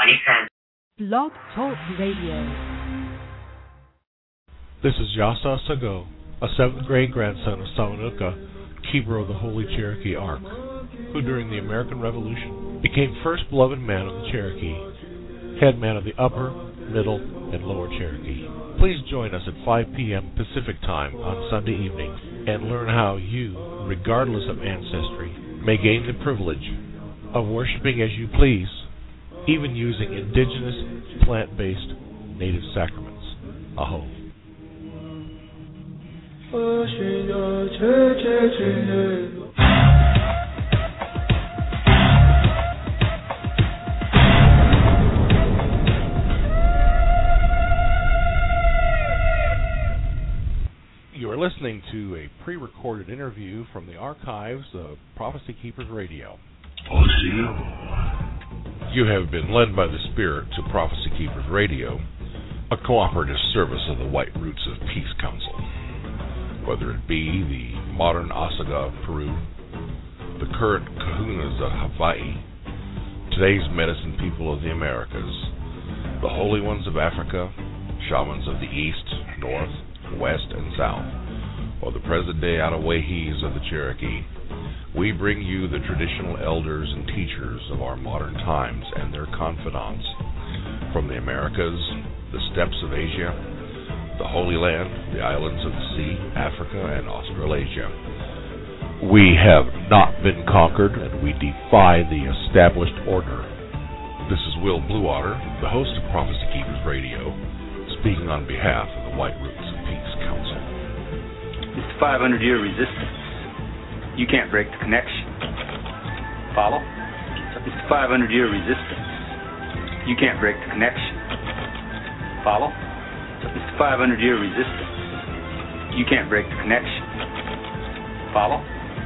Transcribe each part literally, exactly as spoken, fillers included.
ninety cents. Blog Talk Radio. This is Yasa Sago, a seventh grade grandson of Samanuka, keeper of the Holy Cherokee Ark, who during the American Revolution became first beloved man of the Cherokee, headman of the Upper, Middle, and Lower Cherokee. Please join us at five p.m. Pacific Time on Sunday evening and learn how you, regardless of ancestry, may gain the privilege of worshiping as you please, even using indigenous, plant-based, native sacraments. Aho. You are listening to a pre-recorded interview from the archives of Prophecy Keepers Radio. You have been led by the Spirit to Prophecy Keepers Radio, a cooperative service of the White Roots of Peace Council. Whether it be the modern Osaga of Peru, the current Kahunas of Hawaii, today's medicine people of the Americas, the holy ones of Africa, shamans of the East, North, West, and South, or the present-day Atawahis of the Cherokee, we bring you the traditional elders and teachers of our modern times and their confidants from the Americas, the steppes of Asia, the Holy Land, the islands of the sea, Africa, and Australasia. We have not been conquered, and we defy the established order. This is Will Bluewater, the host of Prophecy Keepers Radio, speaking on behalf of the White Roots of Peace Council. It's the five hundred year resistance. You can't break the connection. Follow? It's the five hundred year resistance. You can't break the connection. Follow? It's the five hundred year resistance. You can't break the connection. Follow?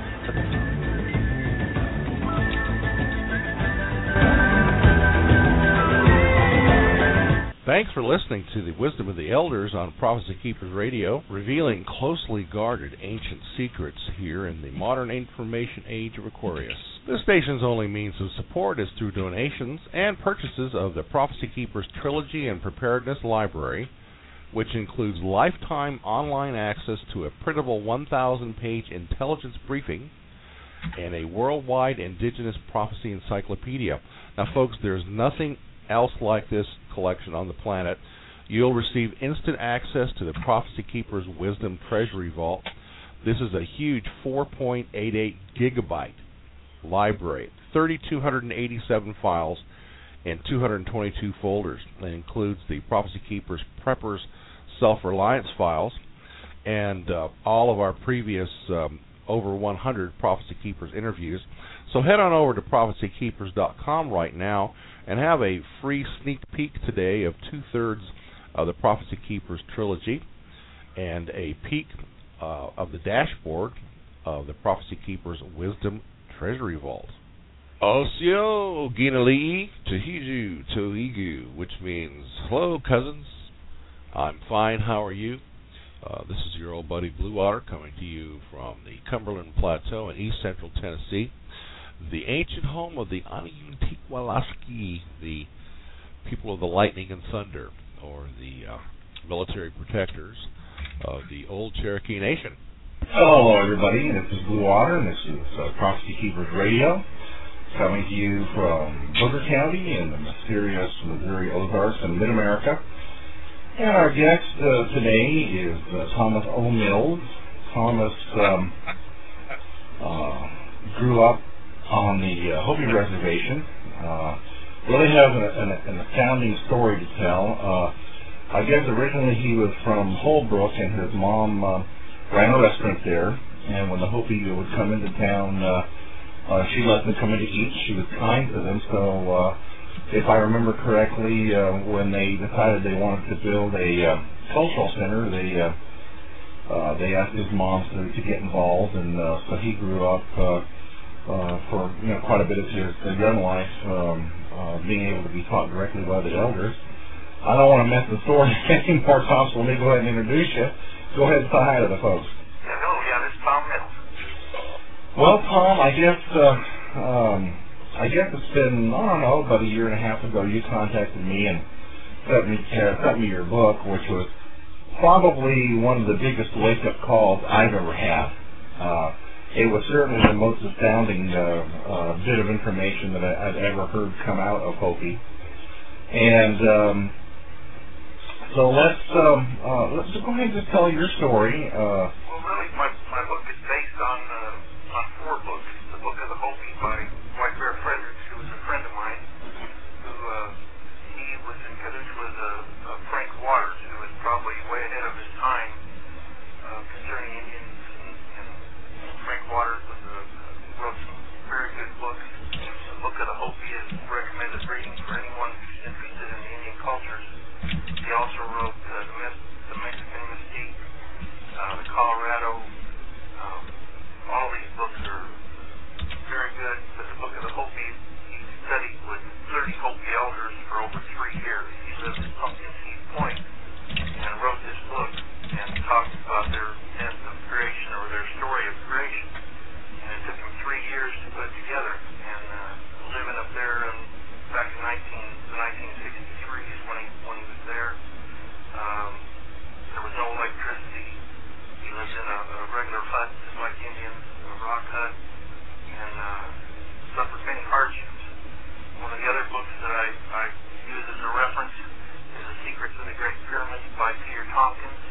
Thanks for listening to the Wisdom of the Elders on Prophecy Keepers Radio, revealing closely guarded ancient secrets here in the modern information age of Aquarius. This station's only means of support is through donations and purchases of the Prophecy Keepers Trilogy and Preparedness Library, which includes lifetime online access to a printable one thousand page intelligence briefing and a worldwide indigenous prophecy encyclopedia. Now, folks, there's nothing else like this collection on the planet. You'll receive instant access to the Prophecy Keepers Wisdom Treasury Vault. This is a huge four point eight eight gigabyte library, three thousand two hundred eighty-seven files and two hundred twenty-two folders. It includes the Prophecy Keepers Preppers Self-Reliance files and uh, all of our previous um, over one hundred Prophecy Keepers interviews. So head on over to prophecy keepers dot com right now and have a free sneak peek today of two-thirds of the Prophecy Keepers Trilogy and a peek uh, of the dashboard of the Prophecy Keepers Wisdom Treasury Vault. Osio Ginali'i Tahiju Toigu, which means, hello, cousins. I'm fine. How are you? Uh, this is your old buddy Bluewater coming to you from the Cumberland Plateau in east central Tennessee, the ancient home of the Aniyuntikwalaski, the people of the lightning and thunder, or the uh, military protectors of the old Cherokee Nation. Hello, everybody. This is Bluewater, and this is uh, Prophecy Keepers Radio, coming to you from Booker County in the mysterious Missouri Ozarks in Mid-America. And our guest uh, today is uh, Thomas O. Mills. Thomas um, uh, grew up on the uh, Hopi Reservation. Uh, really has an, an, an astounding story to tell. Uh, I guess originally he was from Holbrook, and his mom uh, ran a restaurant there. And when the Hopi would come into town, uh, uh, she let them come in to eat. She was kind to them. So uh, if I remember correctly, uh, when they decided they wanted to build a uh, cultural center, they uh, uh, they asked his mom to, to get involved, and uh, so he grew up uh, uh, for you know quite a bit of his, his young life um, uh, being able to be taught directly by the elders. I don't want to mess the story anymore, Tom, so let me go ahead and introduce you. Go ahead and say hi to the folks. Hello, yeah, this is Tom Mills. Well, Tom, I guess uh, um, I guess it's been, I don't know, about a year and a half ago, you contacted me and sent me, uh, sent me your book, which was probably one of the biggest wake-up calls I've ever had. Uh, it was certainly the most astounding uh, uh, bit of information that I, I've ever heard come out of Hopi. And um, so let's um, uh, let's go ahead and just tell your story. Uh, well, really, my, my book is based on uh, on four books. The Book of the Hopi by White Bear Fredericks, who was a friend of mine, who uh, he was in cahoots with uh, uh, Frank Waters, who was probably way ahead of his time uh, concerning Indians. And, and Frank Waters was a, uh, wrote some very good books. The Book of the Hopi is recommended reading for anyone who's interested in the Indian cultures. He also wrote uh, the, myth, the Mexican Mystique, uh, the Colorado. Um, all these books are very good, but the Book of the Hopi, he studied with thirty Hopi elders for over three years. He lived at Pumpkin Seed Point and wrote this book and talked about their myth of creation, or their story of creation. And it took him three years to put it together. And uh, living up there in, back in nineteen sixty-three is when he, when he was there. Um, there was no electricity. He lived in a, a regular hut, just like Indians, a rock hut, and uh, suffered many hardships. One of the other books that I, I use as a reference is The Secrets of the Great Pyramids by Peter Tompkins.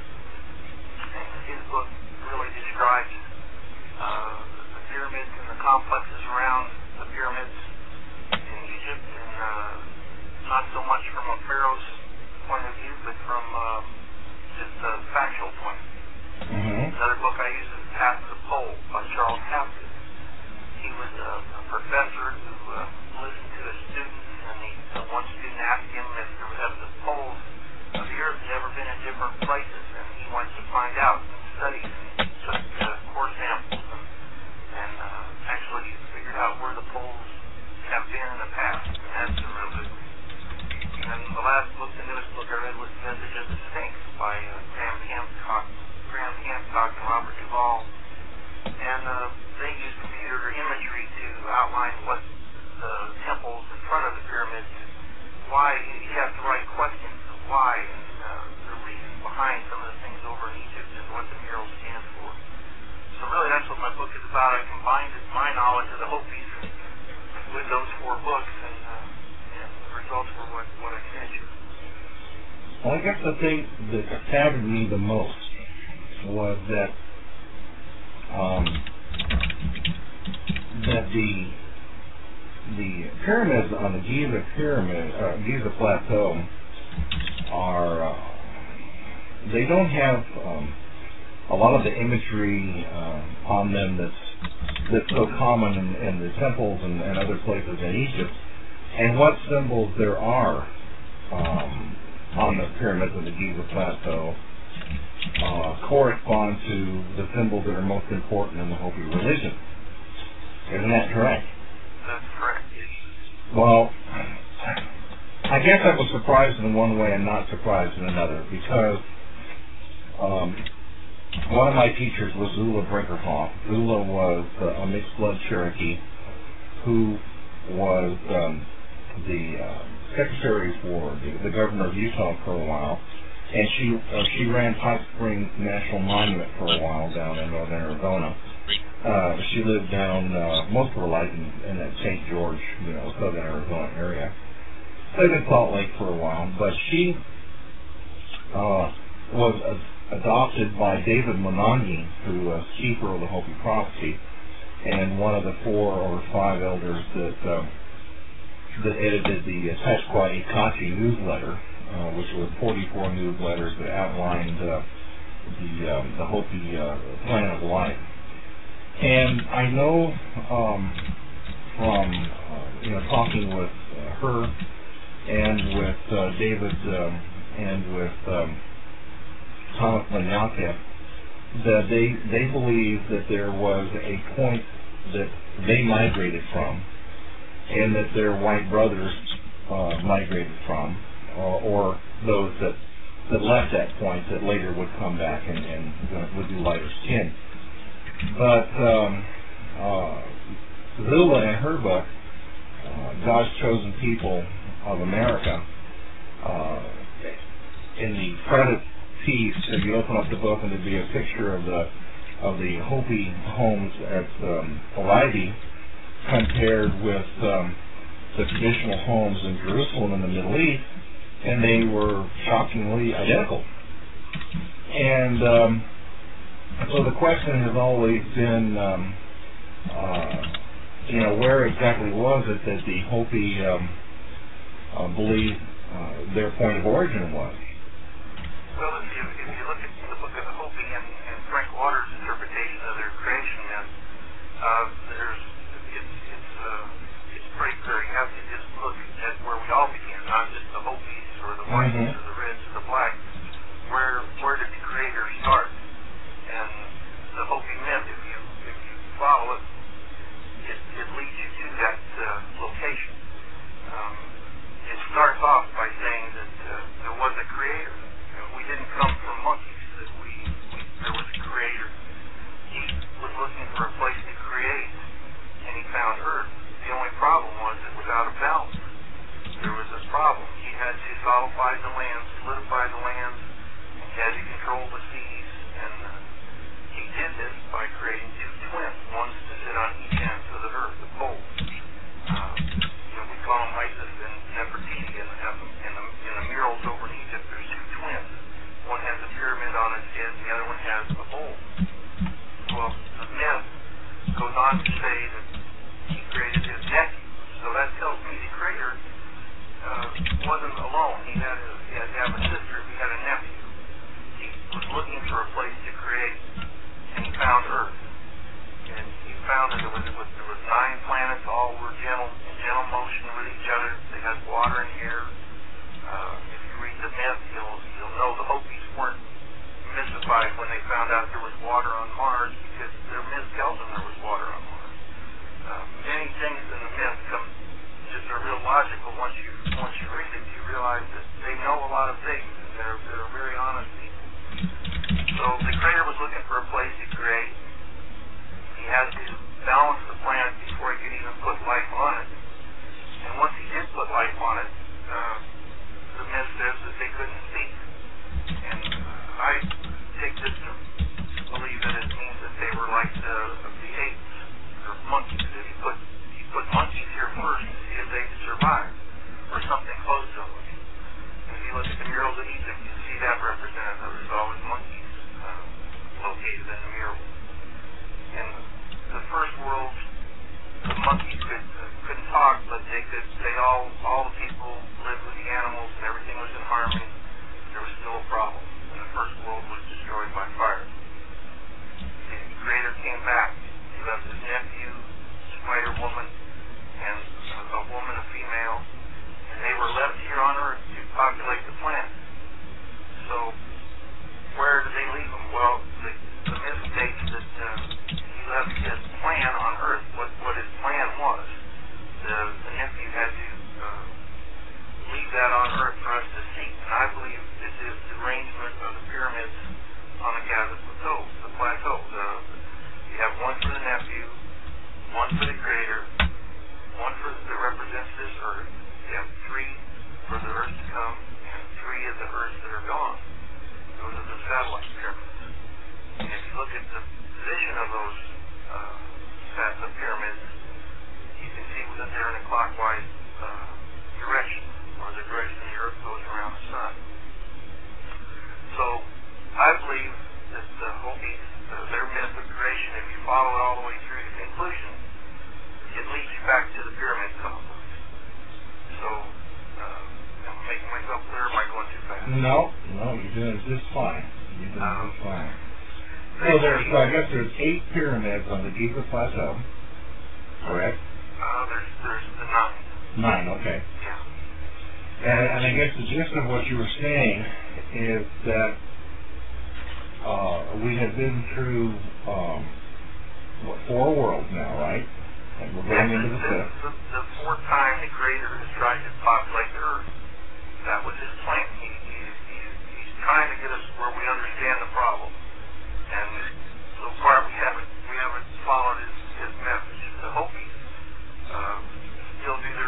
And his book really describes uh, the pyramids and the complexes around the pyramids in Egypt, and uh, not so much from a pharaoh's point of view, but from uh, just a factual point of view. Mm-hmm. Another book I use is Path to the Pole by Charles Hapgood. He was a, a professor who uh, listened to his students, and he, uh, one student asked him if there was the poles of the earth had ever been in different places, and he wanted to find out and study, and he took uh, core samples and, and uh, actually figured out where the poles have been in the past, and that's a real good one. And the last book, the newest book I read, was Message of the Sphinx by uh, Graham Hancock, Graham Hancock and Robert Duvall. And uh, they use computer imagery to outline what the temples in front of the pyramids, why you have to write questions of why and uh, the reason behind some of the things over in Egypt and what the murals stand for. So really that's what my book is about. I combined my knowledge of the Hopis with those four books, and, uh, and the results were what, what I sent you. Well, I guess the thing that saddened me the most was that um, that the the pyramids on the Giza pyramid, uh, Giza plateau, are uh, they don't have um, a lot of the imagery uh, on them that's that's so common in, in the temples and, and other places in Egypt. And what symbols there are um, on the pyramids of the Giza plateau uh, correspond to the symbols that are most important in the Hopi religion. Isn't that correct? That's correct. Well, I guess I was surprised in one way and not surprised in another, because um, one of my teachers was Zula Brinkerhoff. Zula was uh, a mixed blood Cherokee who was um, the uh, secretary for the, the governor of Utah for a while, and she uh, she ran Hot Springs National Monument for a while down in northern Arizona. Uh, she lived down uh, most of her life in, in that Saint George, you know, southern Arizona area. Lived in Salt Lake for a while, but she uh, was uh, adopted by David Monangi, who was keeper of the Hopi Prophecy, and one of the four or five elders that uh, that edited the uh, Teshkwa Ikachi newsletter, uh, which was forty-four newsletters that outlined uh, the um, the Hopi uh, plan of life. And I know um, from uh, you know talking with uh, her and with uh, David um, and with um, Thomas Lanyaka that they they believe that there was a point that they migrated from, and that their white brothers uh, migrated from, or, or those that that left that point that later would come back and, and would be lighter skinned. But um, uh, Zula in her book uh, God's chosen people of America. Uh, in the credit piece, if you open up the book, and there'd be a picture of the of the Hopi homes at um, Alibi compared with um, the traditional homes in Jerusalem in the Middle East, and they were shockingly identical. And um, so the question has always been, um, uh, you know, where exactly was it that the Hopi um, uh, believed uh, their point of origin was? Well, if you, if you look at the book of the Hopi and, and Frank Waters' interpretation of their creation myth, uh, there's it's it's uh, it's pretty clear. You have to just look at where we all began, not just the Hopis or the whites mm-hmm. or the reds or the blacks. Where where did the Creator start? And the Hopi myth, if you if you follow it, it, it leads you to that uh, location. Um, it starts off by saying that uh, there was a Creator. We didn't come from monkeys, that we, we there was a Creator. He was looking for a place to create, and he found Earth. The only problem was it was out of balance. There was a problem. He had to solidify the land, solidify the land, and he had to control the seas, and uh, he did this by creating two twins, one to sit on each end of the Earth, the poles. Uh, you know, we call them Isis and Nefertiti in the, in the, in the murals over in Egypt. There's two twins. One has a pyramid on its head, and the other one has a bowl. Well, the myth goes on to say that he created his nephew. So that tells me the Creator uh, wasn't alone. He had, a, he had to have a sister. He had a nephew. He was looking for a place to create, and he found Earth. And he found that there was, there was nine planets, all were gentle, in gentle motion with each other. They had water and air. Uh, if you read the myth, you'll, you'll know the Hopis weren't mystified when they found out there was water on Mars, because their myth tells them there was water on Mars. Uh, many things in the myth come just are real logical. Once you once you read it, you realize that they know a lot of things, and they're they're very honest people. So the Creator was looking for a place to create. He had to balance the planet before he could even put life on it. And once he did put life on it, uh, the myth says that they couldn't speak. And uh, I take this to believe that it means that they were like the, the apes or monkeys. If you put you put monkeys here first to see if they could survive, or something close to them. And if you look at the murals in Egypt, you see that represented. There's always monkeys uh, located in the mural. In the first world, the monkeys could, uh, couldn't talk, but they could. They all, all the people lived with the animals, and everything was in harmony. There was still a problem, and the first world was destroyed by fire. The Creator came back. He left his nephew, Spider Woman, and a, a woman, a female, and they were left here on Earth to populate the planet. So, where did they leave them? Well, the, the myth states that uh, he left his plan on Earth, what, what his plan was. The, the nephew had to uh, leave that on Earth for us to see. And I believe this is the arrangement of the pyramids on the Gaza Plateau. The plateau. The, you have one for the nephew, one for the Creator, one for that represents this Earth. You have three for the Earth to come, and three of the Earths that are gone. Those are the satellite pyramids. And if you look at the position of those uh, sets of pyramids, you can see that they're in a clockwise uh, direction, or the direction the Earth goes around the Sun. So I believe that the Hopis, uh, their myth of creation, if you follow it all the way through to conclusion, it leads you back to the pyramid complex. So, uh, am I making myself clear, or am I going too fast? No, no, you're doing just fine. You're doing um, just fine. So there's, so I guess there's eight pyramids on the Giza Plateau, correct? Uh, there's, there's the nine. Nine, okay. Yeah. And, and I guess the gist of what you were saying is that uh, we have been through, um, what, four worlds now, right? And we're going into the fifth. The, the fourth time the Creator has tried to populate the Earth. That was his plan. He, he, he's, he's trying to get us where we understand the problem. And so far we haven't we haven't followed his, his message. The Hopis uh, still do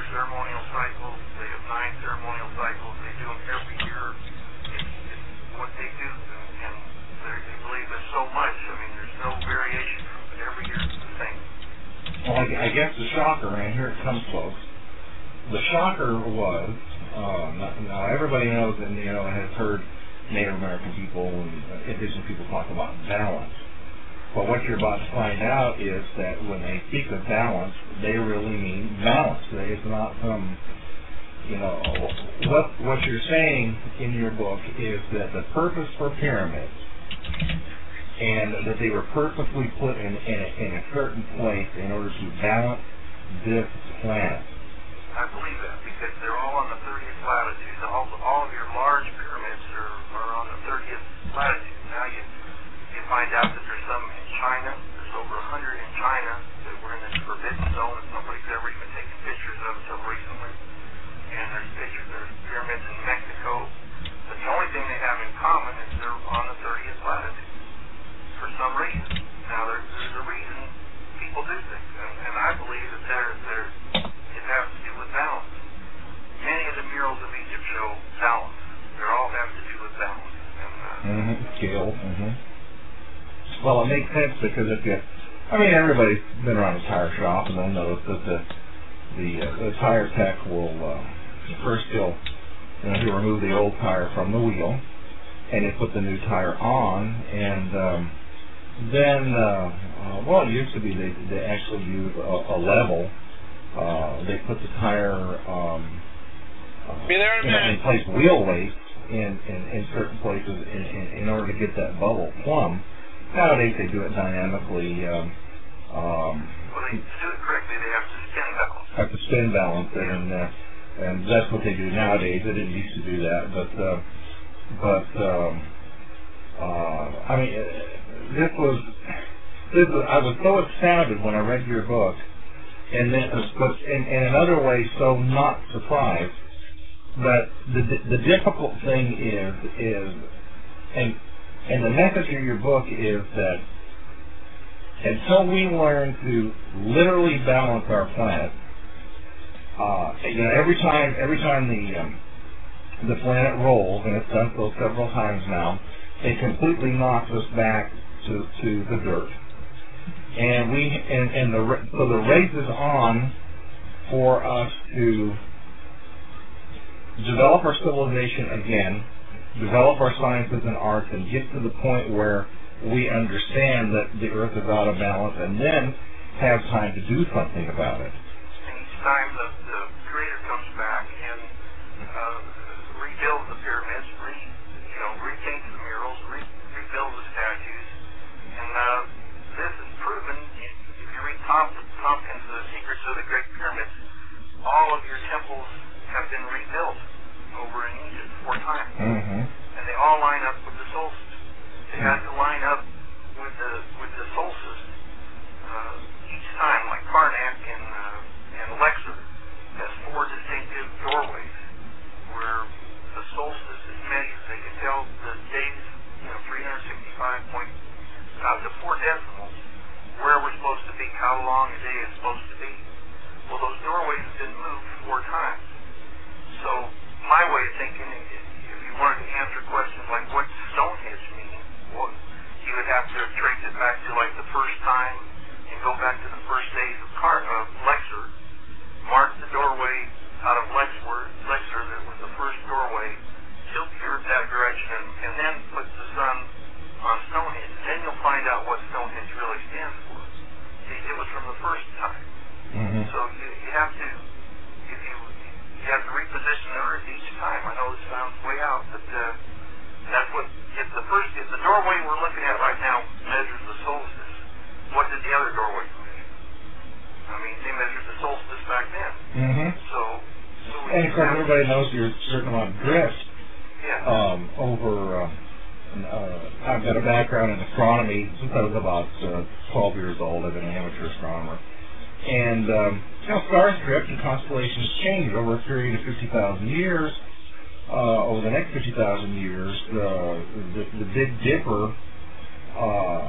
shocker, and here it comes, folks. The shocker was, uh, now, now everybody knows and you know has heard Native American people and uh, indigenous people talk about balance. But what you're about to find out is that when they speak of balance, they really mean balance. It's not some, you know, what what you're saying in your book is that the purpose for pyramids and that they were purposely put in, in, a, in a certain place in order to balance this planet. I believe that because they're all on the thirtieth latitude. All, all of your large pyramids are, are on the thirtieth latitude. Now you you find out that there's some in China. There's over a hundred in China that were in this forbidden zone that nobody's ever even taken pictures of until recently. And there's pictures, there's pyramids in Mexico. But the only thing they have in common is they're on the thirtieth latitude for some reason. Now there's, there's a reason people do things, and, and I believe that there there it has to do with balance. Many of the murals of Egypt show balance. They all have to do with balance. And, uh, mm-hmm. Scale. Mm-hmm. Well, it makes sense because if you, I mean, everybody's been around a tire shop and they'll notice that the the, uh, the tire tech will uh, first he'll you know he'll remove the old tire from the wheel and he'll put the new tire on, and um, then uh, uh, well, it used to be they they actually use a, a level. Uh, they put the tire um, uh, Be there in, you know, in place wheel weights in, in, in certain places in, in, in order to get that bubble plumb. Nowadays they do it dynamically. Um, um, well, they do it correctly. They have to spin balance. Have to spin balance it, and uh, and that's what they do nowadays. They didn't used to do that, but uh, but um, uh, I mean, this was this was, I was so astounded when I read your book. And then, but in, in another way, so not surprised. But the the difficult thing is is, and and the message of your book is that until we learn to literally balance our planet, uh, you know, every time every time the um, the planet rolls, and it's done so several times now, it completely knocks us back to to the dirt. And we and, and the so the race is on for us to develop our civilization again, develop our sciences and arts, and get to the point where we understand that the Earth is out of balance, and then have time to do something about it. And each time the, the Creator comes back and uh, rebuilds the pyramids, re you know repaints the murals, re rebuilds the statues, and uh, this is proven. If you read Thompson, Tompkins' The Secrets of the Great Pyramids, all of your temples have been rebuilt over in Egypt four times, mm-hmm. and they all line up with the solstice. They have to line up with the with the solstice uh, each time. Like Karnak and uh, and Luxor has four distinctive doorways where the solstice is measured. They can tell the days, you know, three hundred sixty-five point out to four decimals where we're supposed to be, how long a day is supposed to be. Well, those doorways have been moved four times. So my way of thinking, if you wanted to answer questions like what does Stonehenge mean, well, you would have to trace it back to like the first time and go back to the first days of Car of Luxor, mark the doorway out of Luxor, Luxor that was the first doorway, tilt the earth that direction, and, and then put the sun on Stonehenge. Then you'll find out what Stonehenge really stands for. See, it was from the first time. Mm-hmm. So you, you have to, if you you have to reposition the earth each time. I know it sounds way out, but uh, that's what, if the first, if the doorway we're looking at right now measures the solstice, what did the other doorways measure? I mean, they measured the solstice back then. Mm-hmm. So, so we and of course, everybody knows there's a certain amount of drift yeah. um, over. Uh, uh, I've got a background in astronomy since I was about uh, twelve years old. I've been an amateur astronomer. And, um, you know, stars drift and constellations change over a period of fifty thousand years. Uh, over the next fifty thousand years, uh, the, the Big Dipper, uh,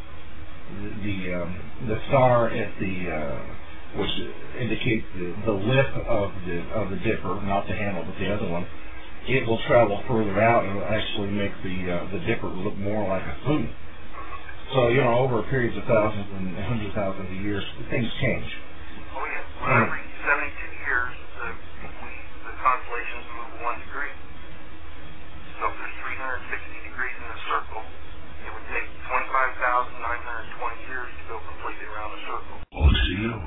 the the, um, the star at the, uh, which indicates the, the lip of the of the Dipper, not the handle, but the other one, it will travel further out and will actually make the uh, the Dipper look more like a spoon. So, you know, over periods of thousands and hundreds of thousands of years, things change. Oh, yeah. Well, every seventy-two years, the, we, the constellations move one degree. So if there's three hundred sixty degrees in a circle, it would take twenty-five thousand nine hundred twenty years to go completely around a circle. O C O.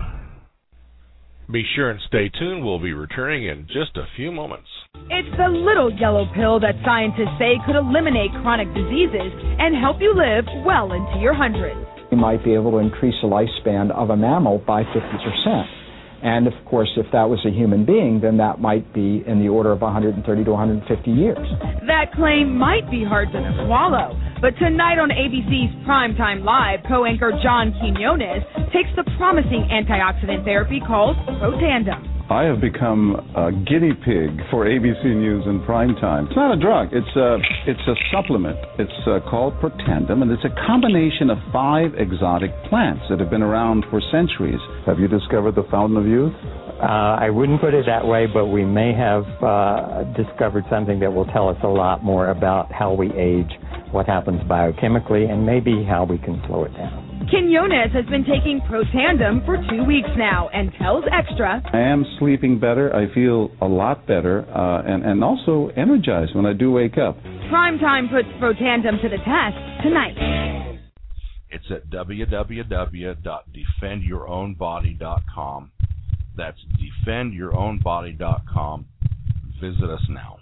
Be sure and stay tuned. We'll be returning in just a few moments. It's the little yellow pill that scientists say could eliminate chronic diseases and help you live well into your hundreds. You might be able to increase the lifespan of a mammal by fifty percent. And, of course, if that was a human being, then that might be in the order of one hundred thirty to one hundred fifty years. That claim might be hard to swallow, but tonight on A B C's Primetime Live, co-anchor John Quinones takes the promising antioxidant therapy called Protandim. I have become a guinea pig for A B C News in prime time. It's not a drug. It's a, it's a supplement. It's uh, called Protandim, and it's a combination of five exotic plants that have been around for centuries. Have you discovered the fountain of youth? Uh, I wouldn't put it that way, but we may have uh, discovered something that will tell us a lot more about how we age, what happens biochemically, and maybe how we can slow it down. Quinones has been taking Protandim for two weeks now and tells Extra, I am sleeping better. I feel a lot better uh, and, and also energized when I do wake up. Primetime puts Protandim to the test tonight. It's at w w w dot defend your own body dot com. That's defend your own body dot com. Visit us now.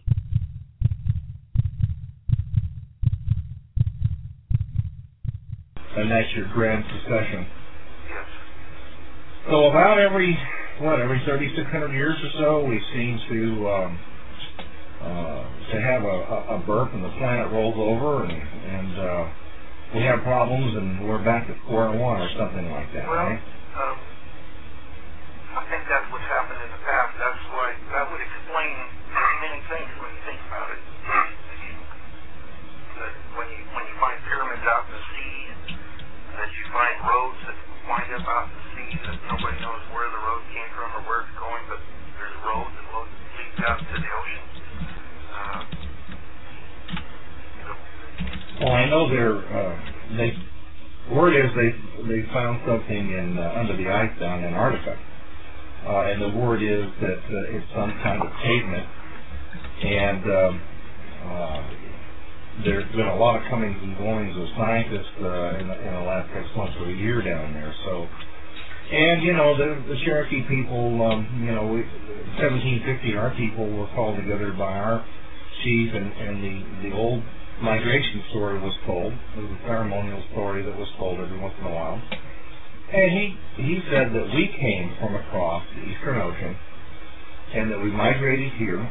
And that's your grand succession. Yes. So about every, what, every thirty-six hundred years or so, we seem to um, uh, to have a, a burp and the planet rolls over and, and uh, we have problems and we're back at square one or something like that, Well, right? um, I think that's what's happened in the past. That's why that would explain many things when you think about it. That when you when you find pyramids out in the sea, that you find roads that wind up out in the sea that nobody knows where the road came from or where it's going, but there's a road that leads out to the ocean. Uh, you know, Well, I know they're, uh, they, word is they they found something in uh, under the ice down in Antarctica. Uh, and the word is that uh, it's some kind of pavement, and um, uh, there's been a lot of comings and goings of scientists uh, in, the, in the last six months or a year down there. So, and you know, the, the Cherokee people, um, you know, we, seventeen fifty, our people were called together by our chief, and, and the the old migration story was told. It was a ceremonial story that was told every once in a while. And he, he said that we came from across the Eastern Ocean and that we migrated here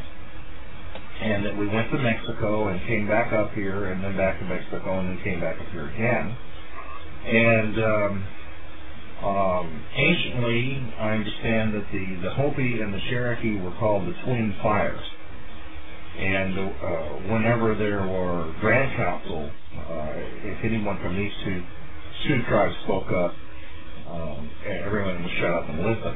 and that we went to Mexico and came back up here and then back to Mexico and then came back up here again. And um, um, anciently, I understand that the, the Hopi and the Cherokee were called the Twin Fires. And uh, whenever there were grand council, uh, if anyone from these two, two tribes spoke up, Um, everyone would shut up and listen.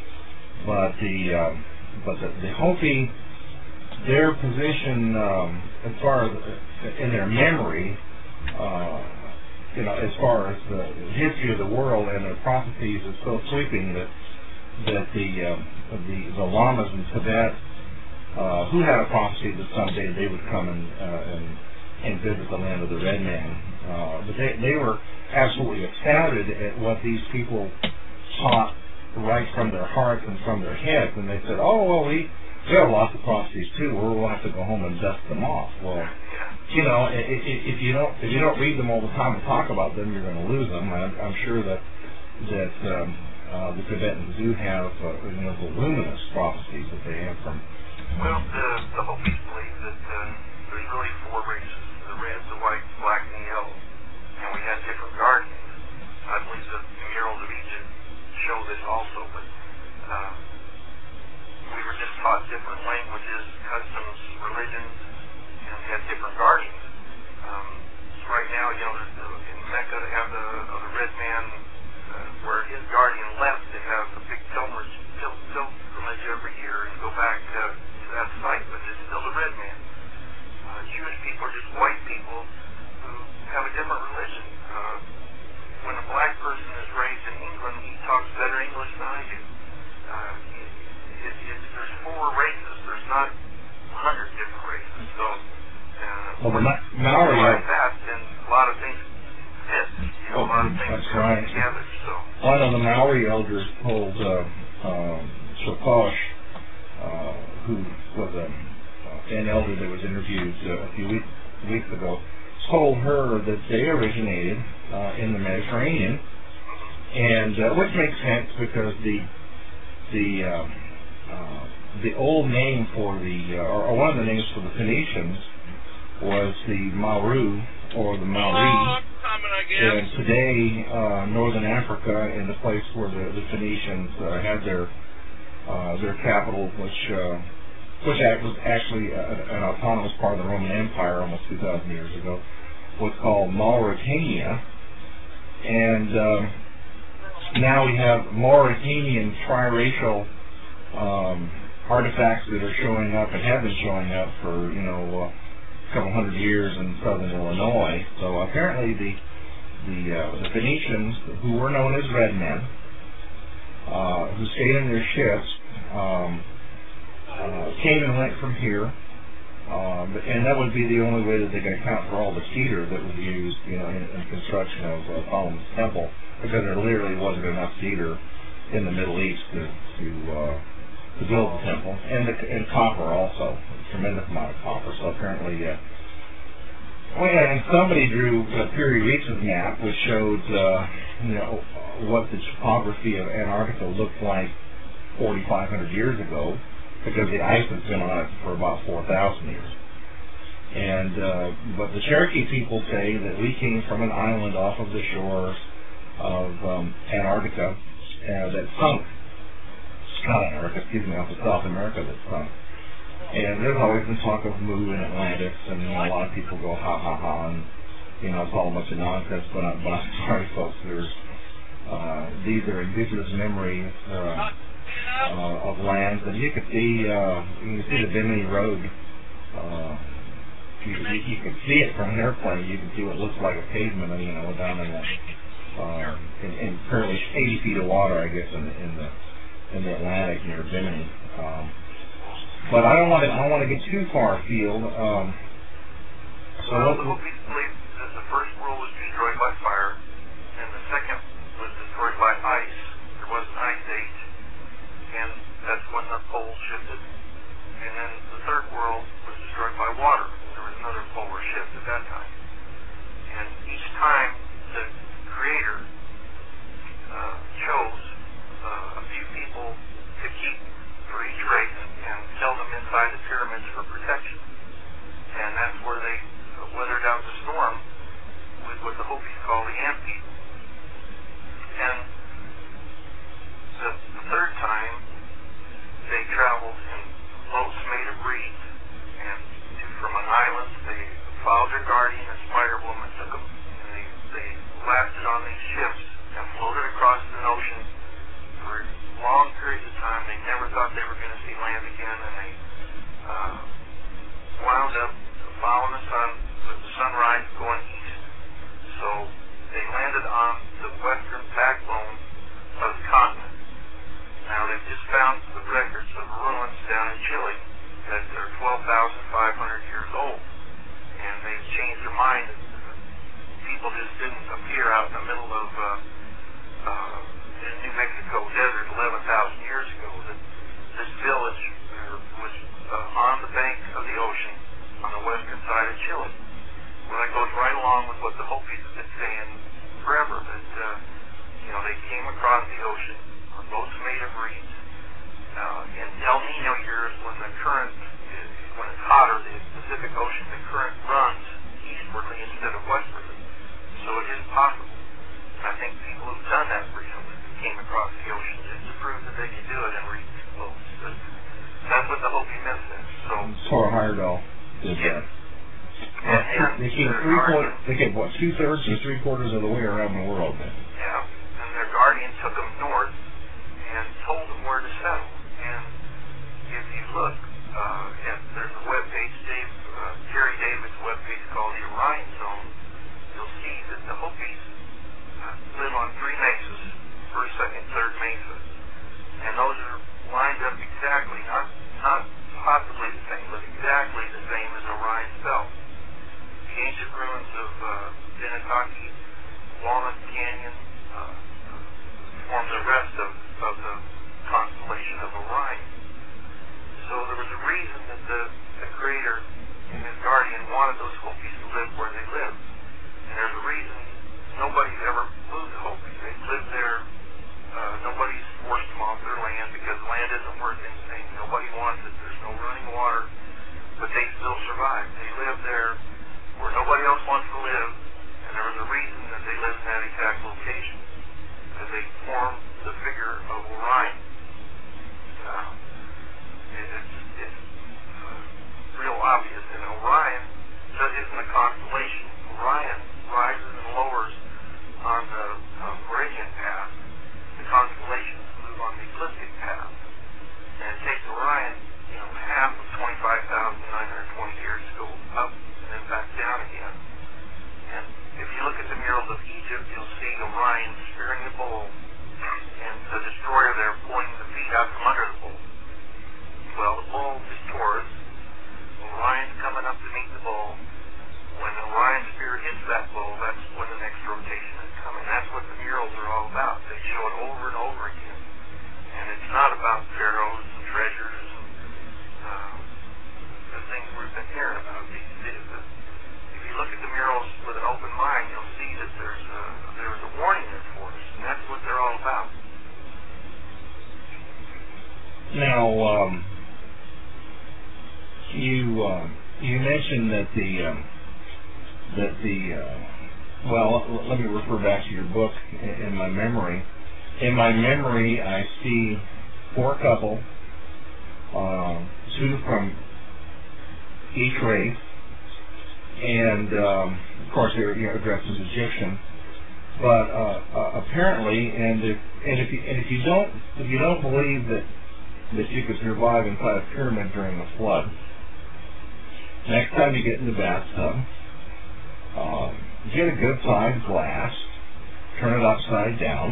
But the um, but the, the Hopi, their position um, as far as in their memory, uh, you know, as far as the history of the world and their prophecies is so sweeping that that the um, the the Lamas in Tibet, uh, who had a prophecy that someday they would come and uh, and, and visit the land of the Red Man, uh, but they they were absolutely astounded at what these people taught right from their hearts and from their heads, and they said, "Oh well, we we have lots of prophecies too. We'll have to go home and dust them off." Well, you know, if you don't if you don't read them all the time and talk about them, you're going to lose them. I'm, I'm sure that that um, uh, the Tibetans do have uh, you know voluminous prophecies that they have from. Well, the the Hopis believe that uh, there's really four races: the red, the white, the black, and the yellow. And we had different guardians. I believe the murals of Egypt show this also, but uh, we were just taught different languages, customs, religions, and we had different guardians. Um, so right now, you know, in Mecca they have the, uh, the red man, uh, where his guardian left, they have a big pilgrimage, pilgrimage every year and go back uh, to that site. Well, the Ma- Maori like that, then a lot of things fit. You know, oh, a lot of things that's come right. together. So one of the Maori elders told uh, um, Saposh, uh, who was a, uh, an elder that was interviewed uh, a few weeks, weeks ago, told her that they originated uh, in the Mediterranean, and uh, which makes sense because the the um, uh, the old name for the uh, or one of the names for the Phoenicians was the Mauru or the Maori, and today uh, Northern Africa, in the place where the, the Phoenicians uh, had their uh, their capital, which uh, which was actually a, an autonomous part of the Roman Empire almost two thousand years ago, was called Mauritania, and um, now we have Mauritanian triracial um, artifacts that are showing up and have been showing up for, you know, uh, a couple hundred years in southern Illinois. So apparently the the, uh, the Phoenicians, who were known as red men, uh, who stayed in their ships, um, uh, came and went from here. Uh, and that would be the only way that they could account for all the cedar that was used, you know, in, in construction of uh, Solomon's Temple, because there literally wasn't enough cedar in the Middle East to to, uh, to build the temple, and the, and copper also, a tremendous amount of copper. So apparently, uh, well, and somebody drew a Piri Reis's map, which showed, uh, you know, what the topography of Antarctica looked like forty-five hundred years ago, because the ice has been on it for about four thousand years. And uh, but the Cherokee people say that we came from an island off of the shores of um, Antarctica uh, that sunk. Not Antarctica, excuse me, off of South America that sunk. And there's always been talk of Mu and Atlantis, and you know, a lot of people go ha ha ha, and you know, it's all a bunch of nonsense. But, I, but I'm sorry, folks. There's uh, these are indigenous memories. Uh, Uh, of lands, and you can see uh, you can see the Bimini Road. Uh, you, you, you can see it from an airplane. You can see what looks like a pavement, you know, down in the um, in, in currently eighty feet of water, I guess, in the in the in the Atlantic near Bimini. Um, but I don't want to I don't want to get too far afield. Um, so well, what, the Hopi believe that the first world was destroyed by fire, and the second was destroyed by ice. There was an ice age. And that's when the poles shifted. And then the third world was destroyed by water. There was another polar shift at that time. And each time the Creator uh, chose uh, a few people to keep for each race and held them inside the pyramids for protection. And that's where they weathered out the storm with what the Hopis call the Ant People. And the, the third time, they traveled in boats made of reeds, and to, from an island, they followed their guardian, a spider woman, took them, and they, they lasted on these ships and floated across the ocean for long periods of time. They never thought they were going to see land again, and they uh, wound up following the sun, with the sunrise going east. So they landed on the western backbone of the continent. Now, they've just found the records of ruins down in Chile that are twelve thousand five hundred years old. And they've changed their mind. People just didn't appear out in the middle of uh, uh, the New Mexico desert eleven thousand years ago. That this village was uh, on the bank of the ocean on the western side of Chile. Well, that goes right along with what the Hopis have been saying forever, that uh, you know, they came across the ocean on boats made of reeds. Uh, in El Nino years, when the current, is, when it's hotter, the Pacific Ocean, the current runs eastwardly instead of westwardly. So it is possible. I think people who've done that recently came across the ocean just to prove that they could do it and reach the boats. But that's what the Hopi myth is. So Thor Heyerdahl did yeah. that. And, and they came three quarters. They came what, two thirds or three quarters of the way around the world. Then. Yeah, and their guardian took them north and told them where to settle. And if you look, uh, at, there's a web page, Dave, uh, Jerry David's web page called the Orion Zone. You'll see that the Hopis uh, live on three mesas, first, second, third mesa, and those are lined up exactly, not not possibly the same, but exactly the same as Orion's belt. you um, you mentioned that the um, that the uh, well, l- let me refer back to your book in, in my memory. In my memory, I see four couple, uh, two from each race, and um, of course they're you know, dressed as Egyptian. But uh, uh, apparently, and if and if you and if you don't if you don't believe that that you could survive inside a pyramid during a flood, next time you get in the bathtub, um, get a good sized glass, turn it upside down,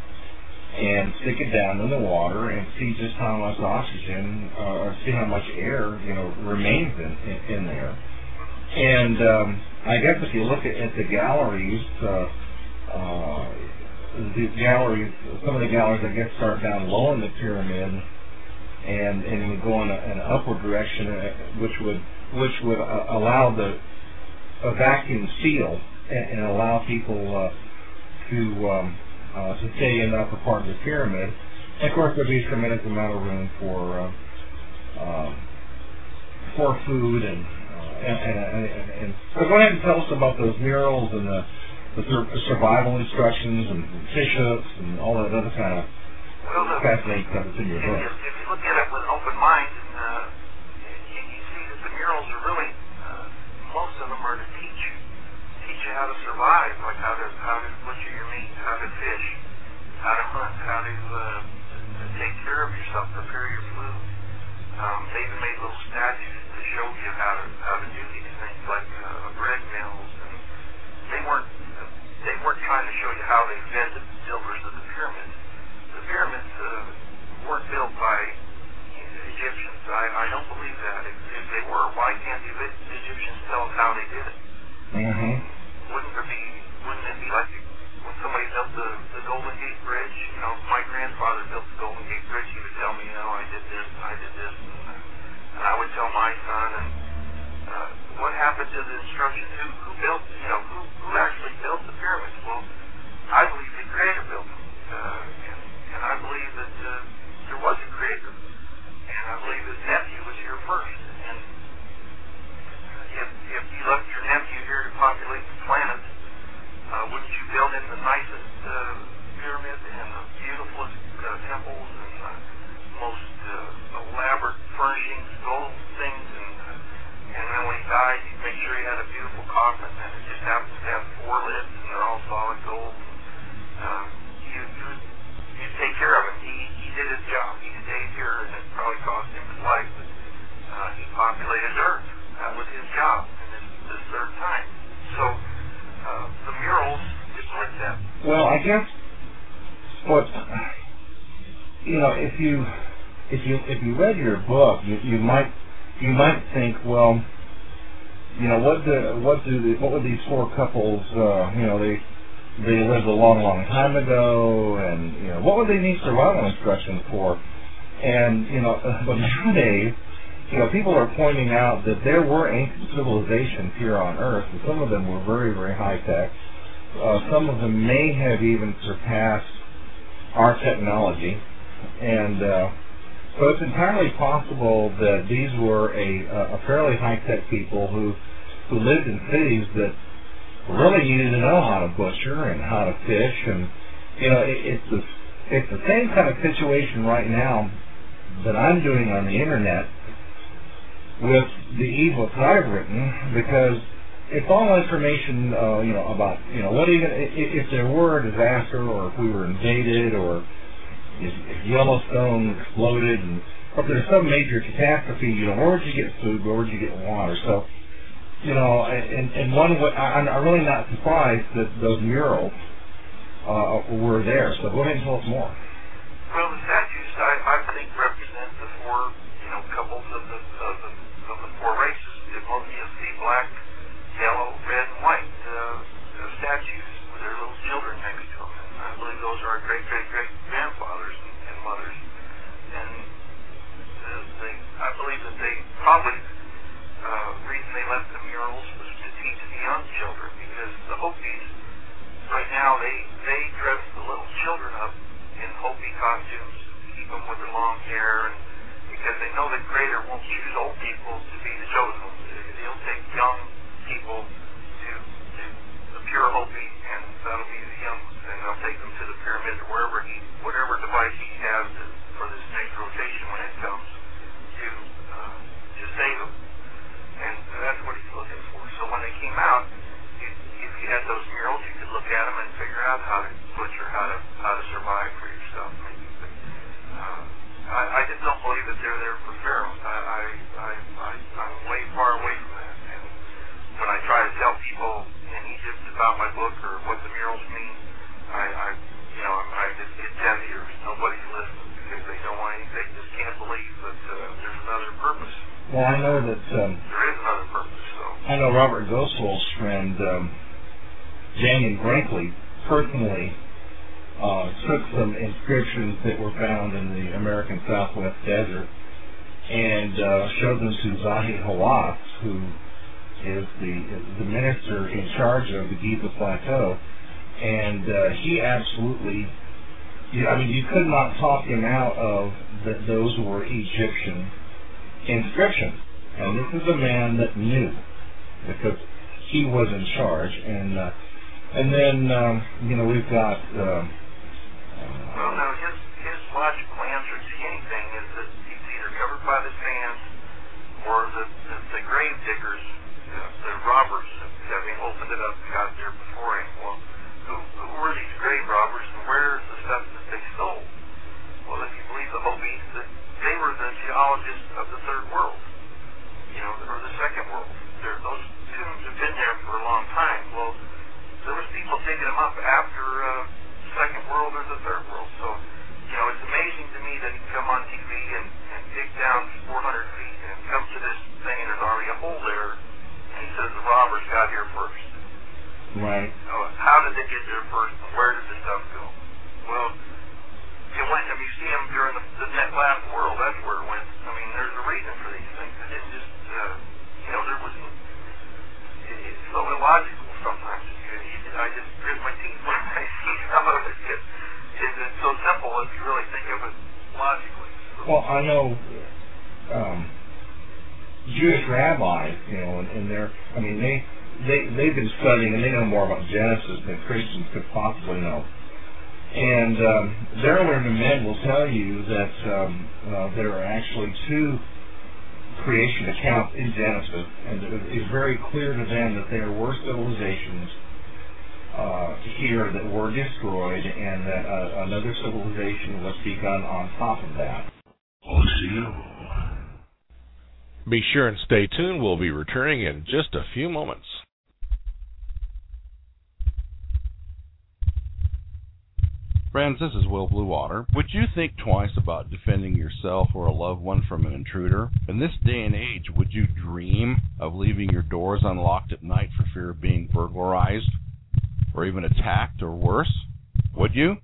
and stick it down in the water and see just how much oxygen uh, or see how much air you know remains in in, in there. And um, I guess if you look at, at the galleries. Uh, Uh, the galleries, some of the galleries, I guess, start down low in the pyramid, and and would go in a, an upward direction, uh, which would which would uh, allow the a vacuum seal and, and allow people uh, to um, uh, to stay in the upper part of the pyramid. And of course, there'd be a tremendous amount of room for uh, uh, for food and, uh, and, and, and, and so go ahead and tell us about those murals and the the survival instructions and fish hooks and all that other kind of well, the, fascinating stuff that's in your book. If, if you look at it with an open mind, and, uh, you, you see that the murals are really, uh, most of them are to teach you, teach you how to survive, like how to how to butcher your meat, how to fish, how to hunt, how to, uh, to take care of yourself, prepare your food. Um, they even made little statues to show you how to how to do these things, like uh, bread mills, and they weren't. They weren't trying to show you how they fed the builders of the pyramids. The pyramids uh, weren't built by Egyptians. I, I don't believe that. If, if they were, why can't the Egyptians tell us how they did it? Mm-hmm. Wouldn't there be? Wouldn't it be like when somebody built the, the Golden Gate Bridge? You know, if my grandfather built the Golden Gate Bridge, he would tell me, you know, I did this, I did this, and, and I would tell my son. And uh, what happened to the instructions? Who, who built? You know, who who actually built the pyramids? Well, I believe the Creator built them, uh, and, and I believe that uh, there was a Creator, and I believe his nephew was here first. And if if you left your nephew here to populate the planet, uh, wouldn't you build him the nicest uh, pyramid and the beautifulest uh, temples and uh, most uh, elaborate furnishings, gold things, and uh, and then when he died, you'd make sure he had a beautiful coffin, and it just happens to have four lids, and they're all solid gold. Um, you you you take care of him. He he did his job. He stayed here, and it probably cost him his life, but uh, he populated Earth. That was his job, and this this third time. So uh, the murals just like that. Well, I guess what you know, if you if you if you read your book, you, you might. You might think, well, you know, what do what do the, what were these four couples? Uh, you know, they they lived a long, long time ago, and you know, what would they need survival instructions for? And you know, but nowadays, you know, people are pointing out that there were ancient civilizations here on Earth, and some of them were very, very high tech. Uh, some of them may have even surpassed our technology, and uh, so it's entirely possible that these were a, a fairly high-tech people who who lived in cities that really needed to know how to butcher and how to fish, and you know it, it's the it's the same kind of situation right now that I'm doing on the internet with the ebooks I've written, because it's all information uh, you know about you know what even if, if there were a disaster, or if we were invaded, or if Yellowstone exploded, and or if there's some major catastrophe, you know, where would you get food? Where would you get water? So, you know, and, and one way, I'm really not surprised that those murals uh, were there. So go ahead and tell us more. Well, the statues, I, I think, represent the four, you know, couples of the of the, of the four races. Most of you see black, yellow, red, and white uh, statues with their little children next to them. I believe those are our great, great, great grandfathers and, and mothers. And uh, they, I believe that they probably, uh, reason they left the murals was to teach the young children, because the Hopis, right now, they, they dress the little children up in I know Robert Goswell's friend, um, Daniel Brinkley, personally uh, took some inscriptions that were found in the American Southwest Desert and uh, showed them to Zahi Hawass, who is the the minister in charge of the Giza Plateau, and uh, he absolutely, I mean, you could not talk him out of that those were Egyptian inscriptions. And this is a man that knew, because he was in charge. And uh, and then, um, you know, we've got... Uh, well, no, his, his logical answer to anything is that he's either covered by the sand or the, the, the grave diggers, uh, the robbers, having opened it up and got there before him. Well, who, who were these grave robbers, and where's the stuff that they stole? Well, if you believe the Hopis, that they were the geologists of the third world, you know, or the second world. They're, those tombs have been there for a long time. Well, there was people digging them up after uh, the second world or the third world. So, you know, it's amazing to me that he can come on T V and, and dig down four hundred feet and come to this thing and there's already a hole there, and he says the robbers got here first. Right. So how did they get there first, and where did the stuff go? Well, it went in a museum during the, the net last world. That's where it went. I mean, there's a reason for these things. It didn't just, uh, you know, there was, it, it's so illogical sometimes. You, you, I just grit my teeth when I see some of it. It, it. It's so simple if you really think of it logically. Well, I know um, Jewish rabbis, you know, and, and they're, I mean, they, they, they've been studying, and they know more about Genesis than Christians could possibly know. And um, their learned men will tell you that um, uh, there are actually two creation accounts in Genesis, and it is very clear to them that there were civilizations uh, here that were destroyed, and that uh, another civilization was begun on top of that. Be sure and stay tuned. We'll be returning in just a few moments. Friends, this is Will Bluewater. Would you think twice about defending yourself or a loved one from an intruder? In this day and age, would you dream of leaving your doors unlocked at night for fear of being burglarized or even attacked or worse? Would you?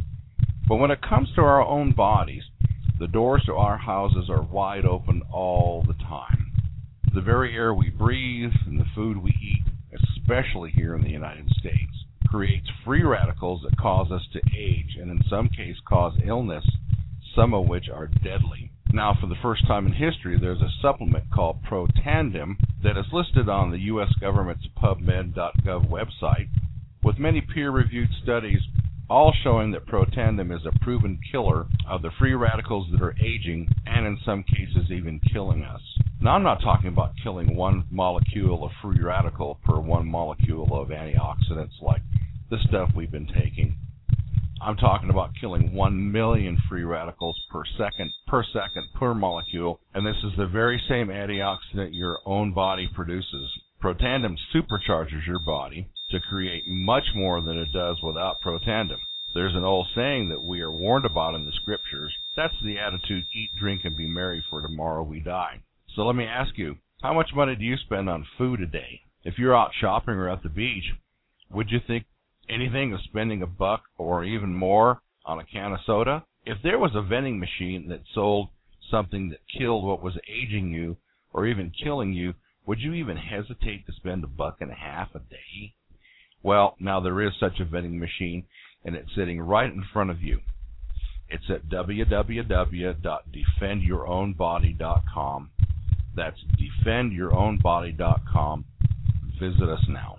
But when it comes to our own bodies, the doors to our houses are wide open all the time. The very air we breathe and the food we eat, especially here in the United States, creates free radicals that cause us to age and in some cases cause illness, some of which are deadly. Now, for the first time in history, there's a supplement called Protandim that is listed on the U S government's PubMed dot gov website, with many peer-reviewed studies all showing that Protandim is a proven killer of the free radicals that are aging and in some cases even killing us. Now, I'm not talking about killing one molecule of free radical per one molecule of antioxidants like the stuff we've been taking. I'm talking about killing one million free radicals per second, per second, per molecule, and this is the very same antioxidant your own body produces. Protandim supercharges your body to create much more than it does without Protandim. There's an old saying that we are warned about in the scriptures. That's the attitude, eat, drink, and be merry, for tomorrow we die. So let me ask you, how much money do you spend on food a day? If you're out shopping or at the beach, would you think anything of spending a buck or even more on a can of soda? If there was a vending machine that sold something that killed what was aging you or even killing you, would you even hesitate to spend a buck and a half a day? Well, now there is such a vending machine, and it's sitting right in front of you. It's at w w w dot defend your own body dot com. That's defend your own body dot com. Visit us now.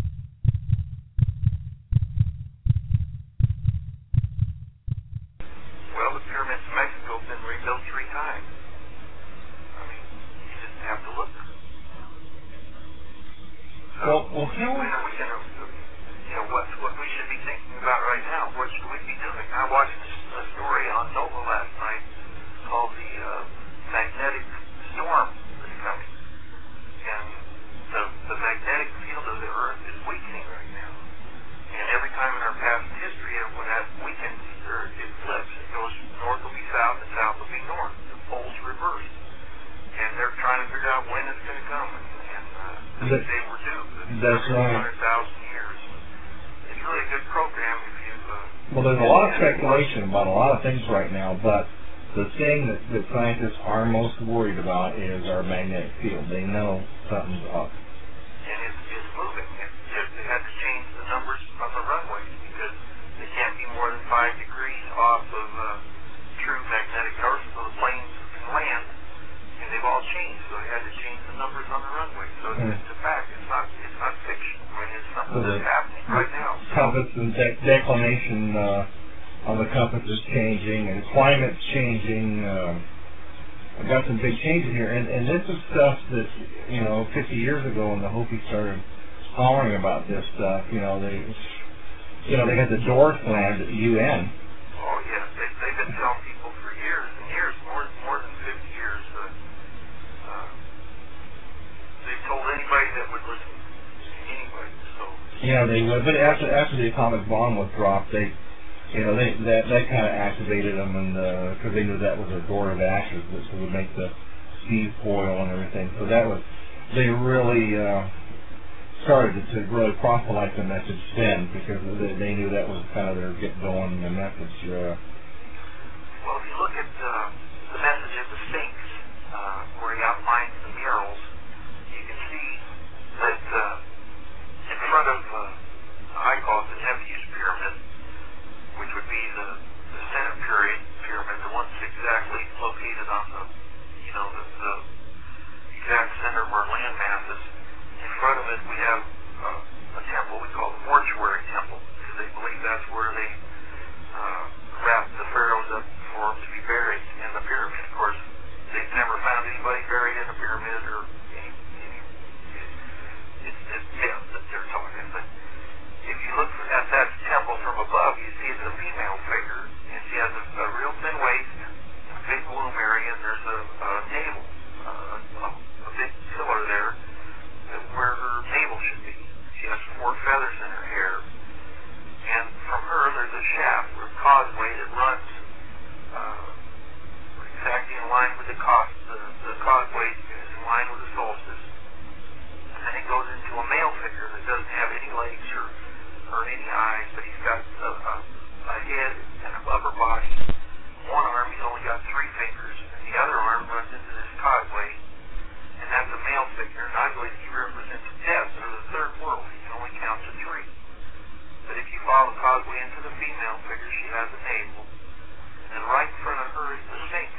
Well, the pyramids in Mexico have been rebuilt three times. I mean, you just have to look. So, Well, well, you know, we can, you know, what what we should be thinking about right now. What should we be doing? I watched a story on Nova last night called the uh, magnetic storm that's coming, and the the magnetic field of the Earth is weakening right now. And every time in our past history, when that weakens or it flips, it goes north will be south and south will be north. The poles reverse, and they're trying to figure out when it's going to come. And, and uh, they, they were due. That's right. one hundred thousand years. It's really a good program if you... Uh, well, there's a lot of speculation about a lot of things right now, but the thing that, that scientists are most worried about is our magnetic field. They know something's up. And it's, it's moving. It, it, they had to change the numbers on the runways because they can't be more than five degrees off of uh, true magnetic north, so the planes can land. And they've all changed, so they had to change the numbers on the runway. So it's, mm. it's a fact. It's not. It's not fiction. I mean, it's something so that's happening right now. So. Compass and de- declination uh, on the compass is changing, and climate's changing. Uh, I've got some big changes here, and, and this is stuff that, you know, fifty years ago when the Hopi started hollering about this stuff, you know, they, you know, they had the door slammed at the U N. Oh yes, they, they've been telling people for years and years, more more than fifty years. Uh, uh, they've told anybody that would listen, anybody. So. Yeah, they would. But after after the atomic bomb was dropped, they. You know, they, that that kind of activated them, and because uh, they knew that was a door of ashes that would make the seeds boil and everything. So that was, they really uh, started to, to really proselyte the message then, because they, they knew that was kind of their get going the message. Uh, well, if you look at uh, the message of the Sphinx, uh, where he outlines the murals, you can see that uh, in front of, uh, I call it the Nephthys Pyramid, which would be the, the center period pyramid, the one that's exactly located on the, you know, the, the exact center of our land masses. In front of it, we have uh, a temple we call the mortuary temple, because they believe that's where they uh, wrapped the pharaohs up for them to be buried in the pyramid. Of course, they've never found anybody buried in a pyramid or any, any it's, it's myth that they're talking, but if you look at that temple from above, you see it's a female figure, and she has a, a real thin waist, a big womb area, and there's a, a navel, uh, a, a big pillar there where her navel should be. She has four feathers in her hair, and from her there's a shaft or causeway that runs uh, exactly in line with the, cause, the, the causeway is in line with the solstice, and then it goes into a male figure that doesn't have any legs or or any eyes, but he's got a, a, a head and a upper body. One arm, he's only got three fingers, and the other arm runs into this causeway, and that's a male figure, and I believe he represents death, or the third world. He can only count to three. But if you follow the causeway into the female figure, she has a navel, and then right in front of her is the Sphinx,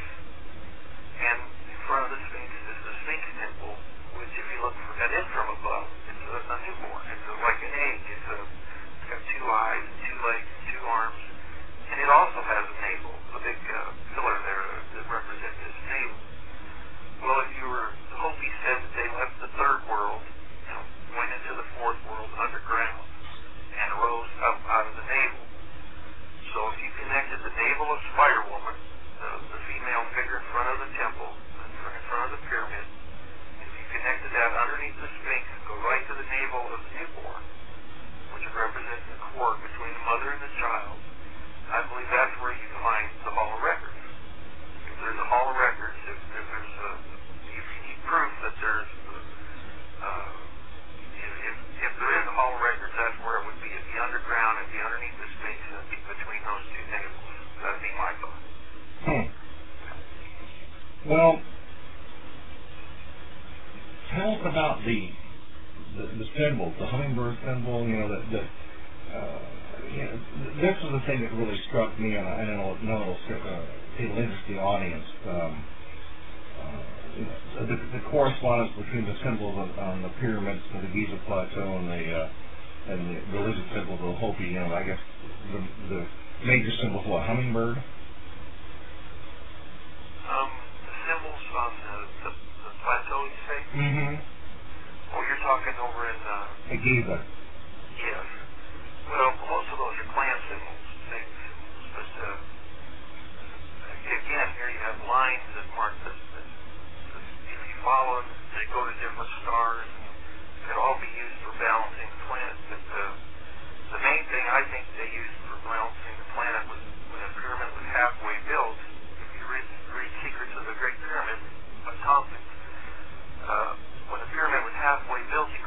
and in front of the Sphinx is the Sphinx temple, which if you look at it from above, it's a, a newborn. It's a, like an egg. It's a got two eyes, and two legs, and two arms, and it also has a navel, a big uh, pillar there that represents its navel. Well, if you were, the Hopi said that they left the third world, you know, went into the fourth world underground, and rose up out of the navel. So if you connected the navel of Spider Woman, the, the female figure in front of the temple, in front, in front of the pyramid, if you connected that underneath the Sphinx, go right to the navel of the newborn, which represents the cord between the mother and the child, I believe that's where you find the Hall of Records. If there's a Hall of Records, if, if there's a, if you need proof that there's, uh, if, if, if there is a Hall of Records, that's where it would be. It'd be underground, it'd be underneath the Sphinx, and it'd be between those two navels. That'd be my thought. Hmm. Well, tell us about the The, the symbols, the hummingbird symbol, you know, that, that uh, you know, this is the thing that really struck me, and I know, know it'll, uh, it'll interest the audience. Um, uh, you know, the, the correspondence between the symbols on, on the pyramids of the Giza Plateau and the uh, and the religious symbols of the Hopi, you know, I guess the, the major symbols, what, hummingbird? Um, the symbols on the, the, the plateau, you say? Mm-hmm. Oh, you're talking over in... Uh, the Giza. Yes. Well, most of those are plant symbols, big symbols. But, uh, again, here you have lines that mark this. this, this if you follow them, they go to different stars. And could all be used for balancing the planet. But uh, the main thing I think they used for balancing the planet was when the pyramid was halfway built. If you read, read Secrets of the Great Pyramid by Thompson, uh, when the pyramid was halfway built, you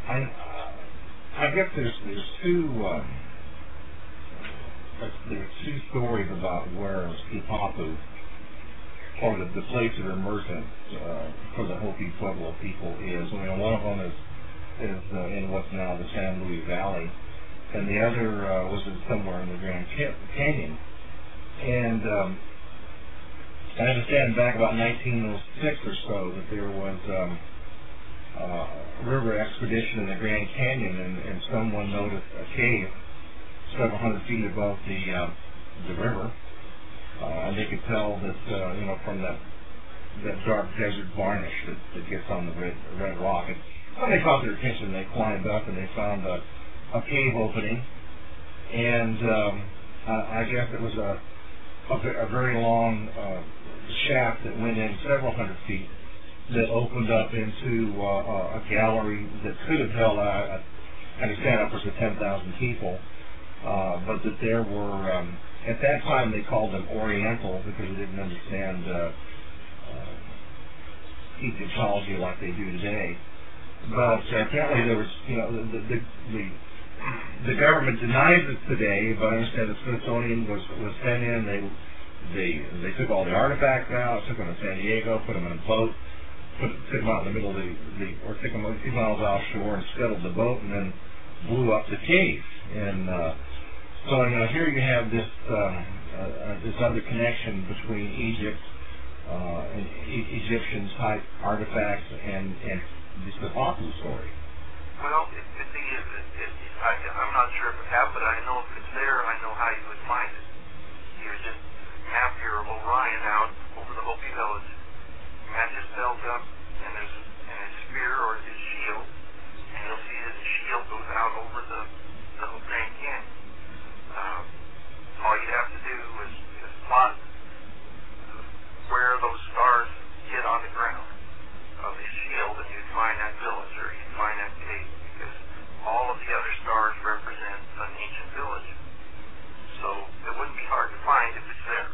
I, I guess there's there's two um, there's two stories about where Sipapu, or the, the place of emergence uh, for the Hopi Pueblo people is. I mean, one of them is is uh, in what's now the San Luis Valley, and the other uh, was in somewhere in the Grand Canyon. And um, I understand back about nineteen oh six or so that there was um, uh, a river expedition in the Grand Canyon, and, and someone noticed a cave several hundred feet above the uh, the river, uh, and they could tell that uh, you know from that that dark desert varnish that, that gets on the red red rock. And when they caught their attention, they climbed up and they found a, a cave opening, and um, I, I guess it was a a, a very long uh, shaft that went in several hundred feet that opened up into uh, a gallery that could have held, I understand, upwards of ten thousand people, uh, but that there were, um, at that time they called them Oriental because they didn't understand uh, uh, Egyptology like they do today. But uh, apparently there was, you know, the, the, the, the government denies it today, but I understand the Smithsonian was, was sent in. They, they, they took all the artifacts out, took them to San Diego, put them in a boat, put, took them out in the middle of the, the or took them a few miles offshore and scuttled the boat and then blew up the cave. And uh, so, you know, here you have this, uh, uh, this other connection between Egypt uh, and e- Egyptian-type artifacts and, and the Sipapu story. Well, it could be, it, it, it, I, I'm not sure if it happened, but I know if it's there, I know how you would find it. You would just map your Orion out over the Hopi village, match his belt up, and his, and his spear or his shield, and you'll see his shield goes out over the, the Grand Canyon. Um, all you have to do is, is plot where those stars hit on the ground of his shield, and you'd find that village, or you'd find that cave, because all of the other stars represent an ancient village. So it wouldn't be hard to find if it's there.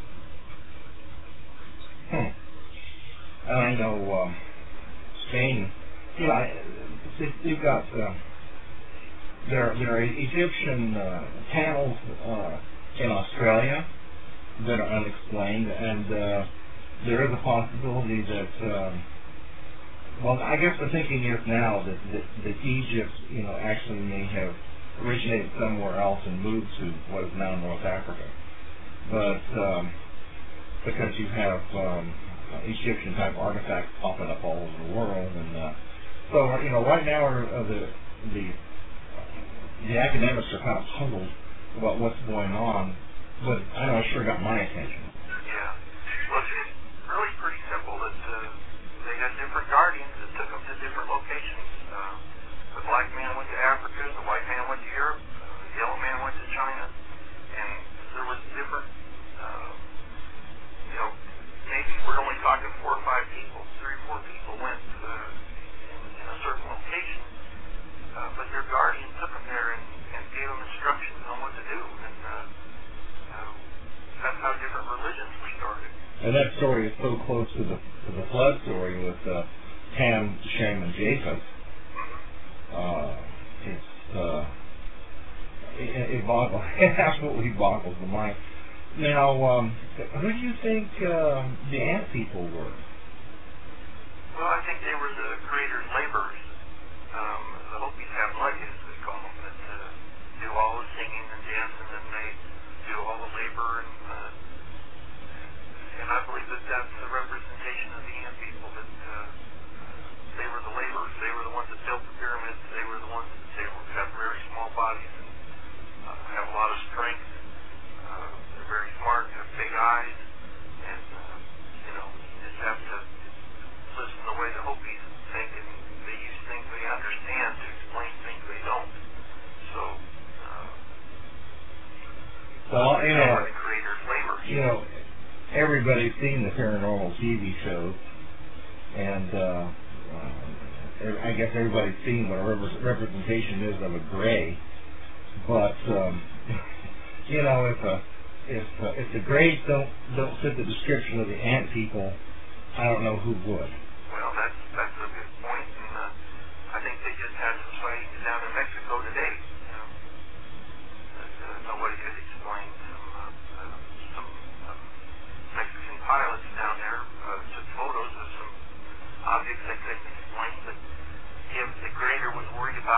Hmm. And I know um, Spain, you know, they've got, uh, there, there are Egyptian uh, panels uh, in Australia that are unexplained, and uh, there is a possibility that, um, well, I guess the thinking is now that, that, that Egypt, you know, actually may have originated somewhere else and moved to what is now North Africa. But um, because you have um, Egyptian-type artifacts popping up all over the world, and uh, so you know, right now uh, the the the academics are kind of puzzled about what's going on. But I know it sure got my attention. Yeah, well, it's really pretty simple. That uh, they got different guardians that took them to different locations. Uh, the black man went to Africa, the white man went to Europe, uh, the yellow man went to China, and there was different, uh, you know, maybe we're only talking four or five people, three or four people went uh, in, in a certain location, uh, but their guardian took them there and, and gave them instructions on what to do, and uh, uh, that's how different religions were started. And that story is so close to the to the flood story with uh, Ham, Shem, and Japheth. Uh, it's uh, it, it boggles, it absolutely boggles the mind. Now, um, who do you think uh, the ant people were? Well, I think they were the creator's laborers. Um, the Hopis have Legis, they call them, that uh, do all the singing and dancing, and they do all the labor, and uh, and I believe that that's the representation of the ant people, that uh, they were the laborers. They were the ones that built the pyramids. They were the ones that they were, have very small bodies and uh, have a lot of strength. Uh, they're very smart, have big eyes, and uh, you know, you just have to listen to the way the Hopis think, and they use things they understand to explain things they don't. So, uh, well, you know, the creator's labor. You know, everybody's seen the paranormal T V shows, and uh, uh, I guess everybody's seen what a rep- representation is of a gray. But um, you know, if a if uh, if the grays don't don't fit the description of the ant people, I don't know who would. Well, that's that's a good point, and uh, I think they just had to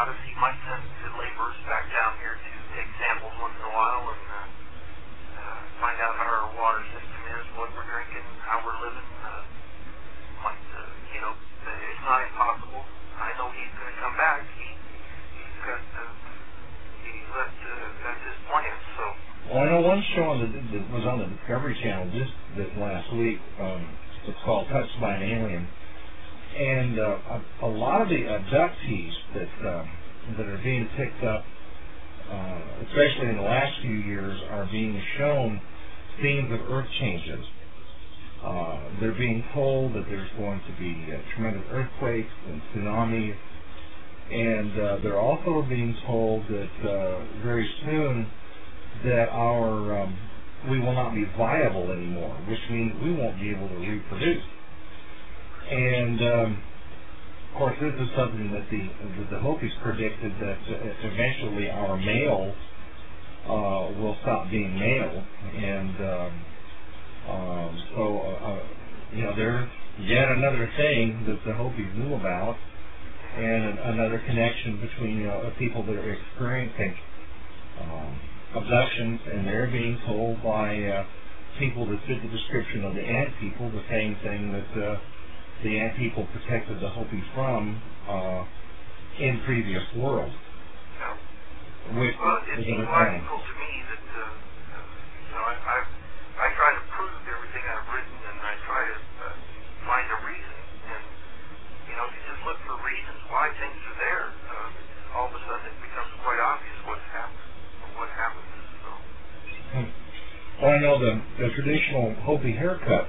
modest. He might send the laborers back down here to take samples once in a while and uh, uh, find out how our water system is, what we're drinking, how we're living. Uh, might, uh, you know, it's not impossible. I know he's going to come back. He, he's got, uh, he left, uh, that's his plan, so. Well, I know one show on the, that was on the Discovery Channel just this last week. Um, it's called Touched by an Alien. And uh, a, a lot of the abductees that um, that are being picked up, uh, especially in the last few years, are being shown scenes of earth changes. Uh, they're being told that there's going to be uh, tremendous earthquakes and tsunamis, and uh, they're also being told that uh, very soon that our um, we will not be viable anymore, which means we won't be able to reproduce. And um, of course, this is something that the that the Hopis predicted, that uh, eventually our males uh, will stop being male, and um, um, so uh, uh, you know there's yet another thing that the Hopis knew about, and an, another connection between you know, people that are experiencing um, abductions, and they're being told by uh, people that fit the description of the ant people the same thing that. Uh, the ant people protected the Hopi from uh, in previous worlds. Yeah. Which well, it is seems logical to me that, uh, you know, I, I, I try to prove everything I've written, and I try to uh, find a reason. And, you know, if you just look for reasons why things are there, uh, all of a sudden it becomes quite obvious what's happened, or what happens. So. Hmm. Well, I know the, the traditional Hopi haircut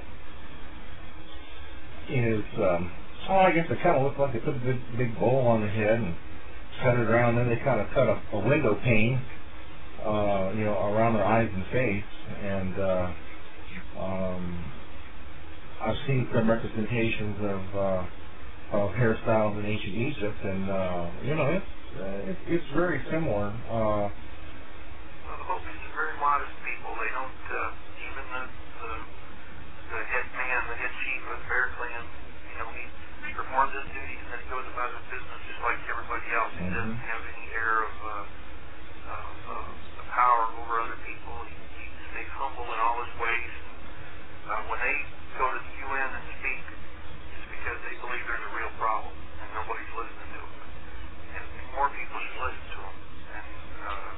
is, um, oh, I guess it kind of looks like they put a big, big bowl on the head and cut it around, then they kind of cut a, a window pane, uh, you know, around their eyes and face, and uh, um, I've seen some representations of uh, of hairstyles in ancient Egypt, and uh, you know, it's uh, it's, it's very similar. Uh, well, the Hopis are very modest people. They don't uh, even the, the the head man, the head chief of the Bear Clan, you know, he performs his duties and then he goes about his business just like everybody else. He mm-hmm. doesn't have any air of, uh, of, uh, of power over other people. He, he stays humble in all his ways. Uh, when they go to the U N and speak, it's because they believe there's a real problem and nobody's listening to them. And more people should listen to them and uh,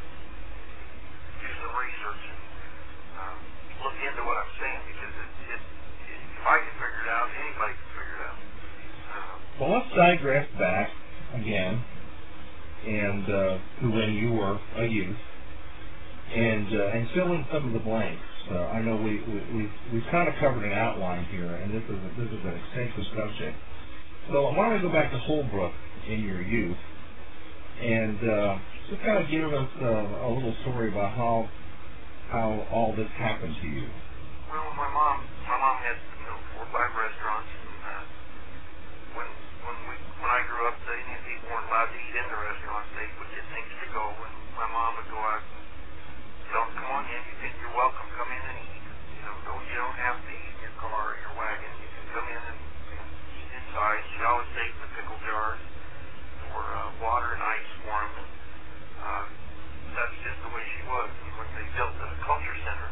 do some research and uh, look into what I'm saying, because it, it, it, if I can figure it out, anybody can figure it out. Uh, well, let's digress back again, and uh, to when you were a youth, and uh, and fill in some of the blanks. Uh, I know we, we we've we've kind of covered an outline here, and this is a, this is an extensive subject. So why don't we go back to Holbrook in your youth, and uh, just kind of give us uh, a little story about how. how all this happened to you. Well, my mom, my mom had, you know, four or five restaurants, and uh, when when we when I grew up, the Indian people weren't allowed to eat in the restaurants. They would get things to go, and my mom would go out and tell them, "Come on in, you think you're welcome. Come in and eat. You know, don't you don't have to eat in your car or your wagon. You can come in and, and eat inside." She always saved the pickle jars for uh, water and ice for them. And, uh, that's just the way she was. And when they built the culture center,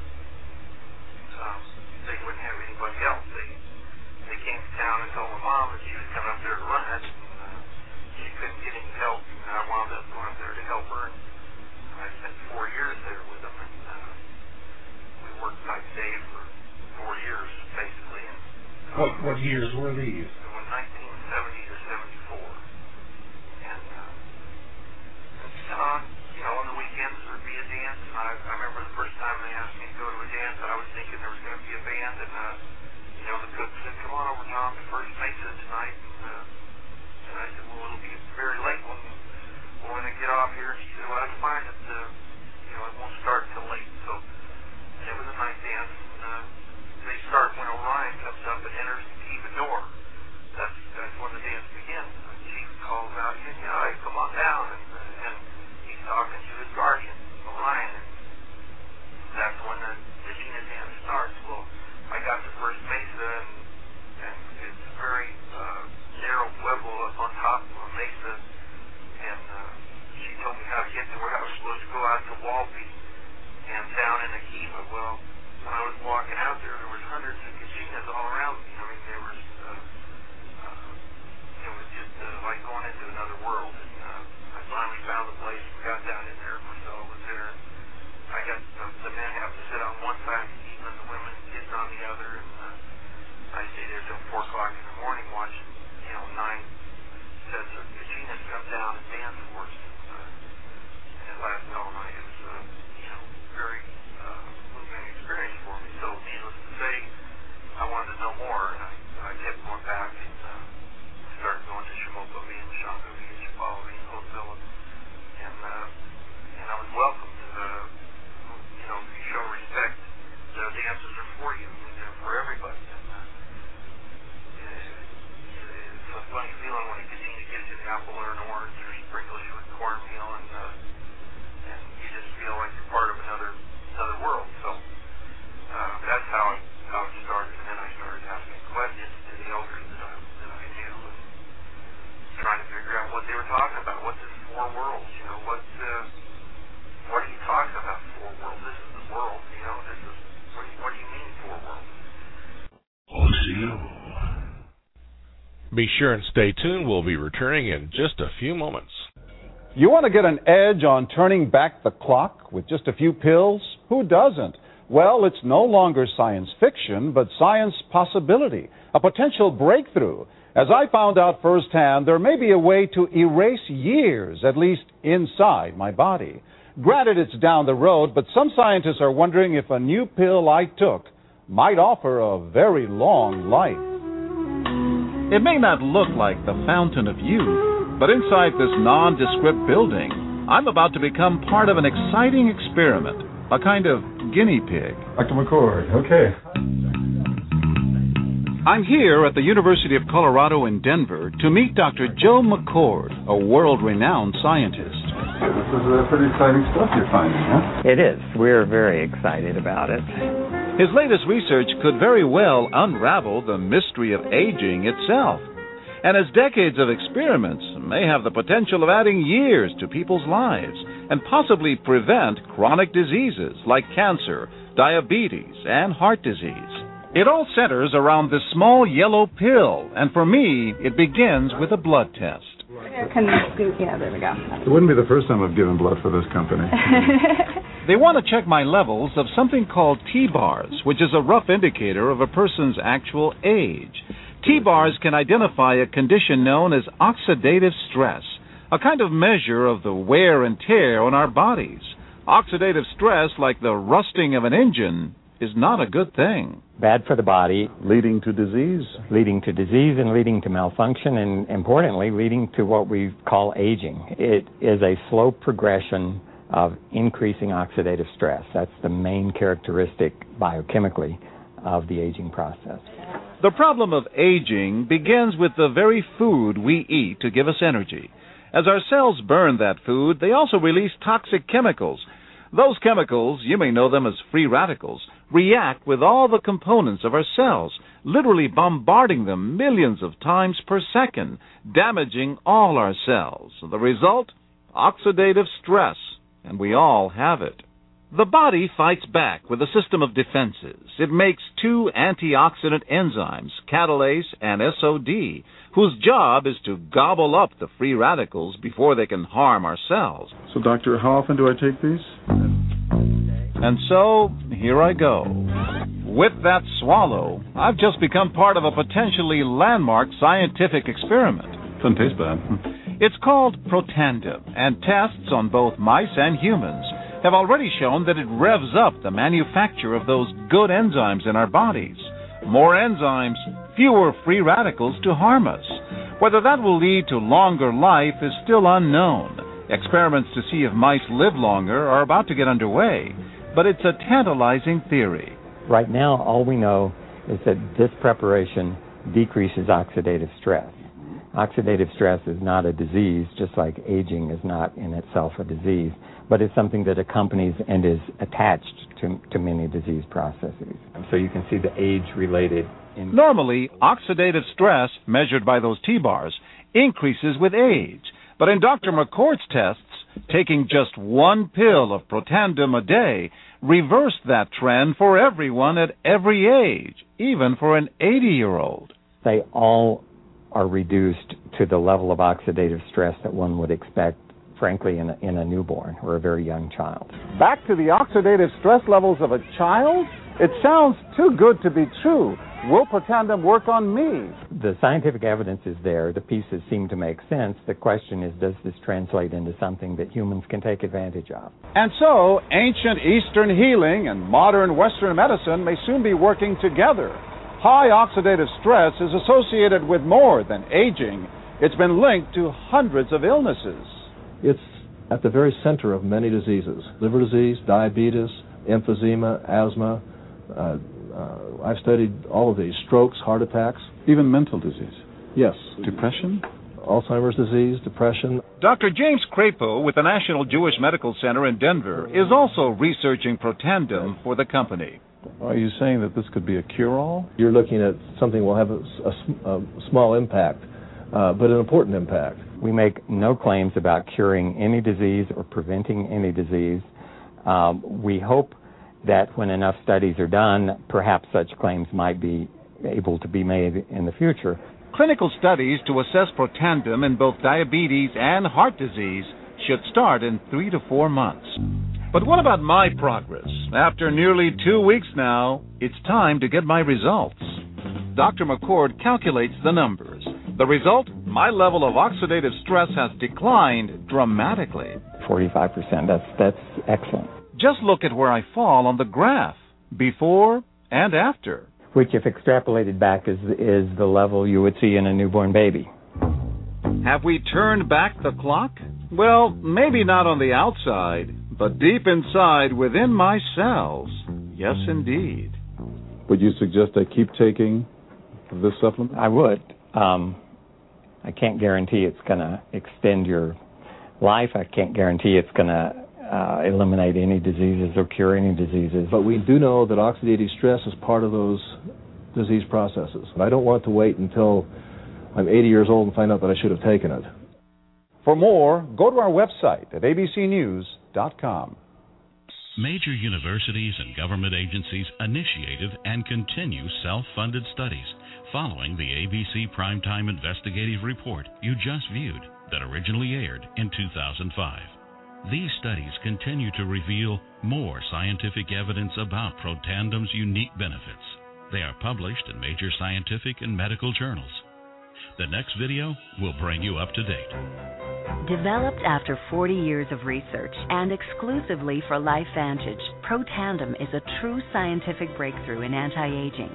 um, they wouldn't have anybody else. They they came to town and told my mom that she was coming up there to run it, and uh, she couldn't get any help. And I wound up going up there to help her. And I spent four years there with them, and uh, we worked night and day for four years, basically. And, um, what what years were these? From nineteen seventy to seventy-four. And uh, on, you know, on the weekends there'd be a dance. And I, I remember the first time they asked me to go to a dance, I was thinking there was going to be a band, and uh, you know, the cook said, "Come on over, Tom, the first mesa tonight." And, uh, and I said, "Well, it'll be very late when when I get off here." And she said, "Well, that's fine. It, uh, you know, it won't start till late." So and it was a night dance. And, uh, they start when Orion comes up and enters the Kiva door. Be sure and stay tuned. We'll be returning in just a few moments. You want to get an edge on turning back the clock with just a few pills? Who doesn't? Well, it's no longer science fiction, but science possibility, a potential breakthrough. As I found out firsthand, there may be a way to erase years, at least inside my body. Granted, it's down the road, but some scientists are wondering if a new pill I took might offer a very long life. It may not look like the fountain of youth, but inside this nondescript building, I'm about to become part of an exciting experiment, a kind of guinea pig. Doctor McCord, okay. I'm here at the University of Colorado in Denver to meet Doctor Joe McCord, a world-renowned scientist. This is uh, pretty exciting stuff you're finding, huh? It is. We're very excited about it. His latest research could very well unravel the mystery of aging itself. And his decades of experiments may have the potential of adding years to people's lives and possibly prevent chronic diseases like cancer, diabetes, and heart disease. It all centers around this small yellow pill, and for me, it begins with a blood test. Can scoot? Yeah, there we go. It wouldn't be the first time I've given blood for this company. They want to check my levels of something called T-bars, which is a rough indicator of a person's actual age. T-bars can identify a condition known as oxidative stress, a kind of measure of the wear and tear on our bodies. Oxidative stress, like the rusting of an engine, is not a good thing. Bad for the body. Leading to disease. Leading to disease and leading to malfunction, and importantly, leading to what we call aging. It is a slow progression of increasing oxidative stress. That's the main characteristic biochemically of the aging process. The problem of aging begins with the very food we eat to give us energy. As our cells burn that food, they also release toxic chemicals. Those chemicals, you may know them as free radicals, react with all the components of our cells, literally bombarding them millions of times per second, damaging all our cells. The result? Oxidative stress, and we all have it. The body fights back with a system of defenses. It makes two antioxidant enzymes, catalase and S O D, whose job is to gobble up the free radicals before they can harm our cells. So, doctor, how often do I take these? And so, here I go. With that swallow, I've just become part of a potentially landmark scientific experiment. Doesn't taste bad. It's called Protandim, and tests on both mice and humans have already shown that it revs up the manufacture of those good enzymes in our bodies. More enzymes, fewer free radicals to harm us. Whether that will lead to longer life is still unknown. Experiments to see if mice live longer are about to get underway, but it's a tantalizing theory. Right now, all we know is that this preparation decreases oxidative stress. Oxidative stress is not a disease, just like aging is not in itself a disease, but it's something that accompanies and is attached to, to many disease processes. So you can see the age-related... In- Normally, oxidative stress, measured by those T-bars, increases with age. But in Doctor McCord's tests, taking just one pill of Protandim a day reversed that trend for everyone at every age, even for an eighty-year-old. They all are reduced to the level of oxidative stress that one would expect, frankly, in a, in a newborn or a very young child. Back to the oxidative stress levels of a child? It sounds too good to be true. Will Protandim work on me? The scientific evidence is there. The pieces seem to make sense. The question is, does this translate into something that humans can take advantage of? And so, ancient Eastern healing and modern Western medicine may soon be working together. High oxidative stress is associated with more than aging. It's been linked to hundreds of illnesses. It's at the very center of many diseases: liver disease, diabetes, emphysema, asthma. Uh, uh, I've studied all of these: strokes, heart attacks. Even mental disease? Yes. Depression? Alzheimer's disease, depression. Doctor James Crapo with the National Jewish Medical Center in Denver is also researching Protandim for the company. Are you saying that this could be a cure-all? You're looking at something will have a, a, a small impact, uh, but an important impact. We make no claims about curing any disease or preventing any disease. Um, we hope that when enough studies are done, perhaps such claims might be able to be made in the future. clinical studies to assess Protandim in both diabetes and heart disease should start in three to four months. But what about my progress? After nearly two weeks now, it's time to get my results. Doctor McCord calculates the numbers. The result? My level of oxidative stress has declined dramatically. forty-five percent. That's that's excellent. Just look at where I fall on the graph, before and after. Which, if extrapolated back, is is the level you would see in a newborn baby. Have we turned back the clock? Well, maybe not on the outside, but deep inside within my cells. Yes, indeed. Would you suggest I keep taking this supplement? I would. Um, I can't guarantee it's going to extend your life. I can't guarantee it's going to uh, eliminate any diseases or cure any diseases. But we do know that oxidative stress is part of those disease processes. And I don't want to wait until I'm eighty years old and find out that I should have taken it. For more, go to our website at a b c news dot com. Major universities and government agencies initiated and continue self-funded studies following the A B C Primetime Investigative Report you just viewed that originally aired in two thousand five. These studies continue to reveal more scientific evidence about Protandem's unique benefits. They are published in major scientific and medical journals. The next video will bring you up to date. Developed after forty years of research and exclusively for LifeVantage, Protandim is a true scientific breakthrough in anti-aging.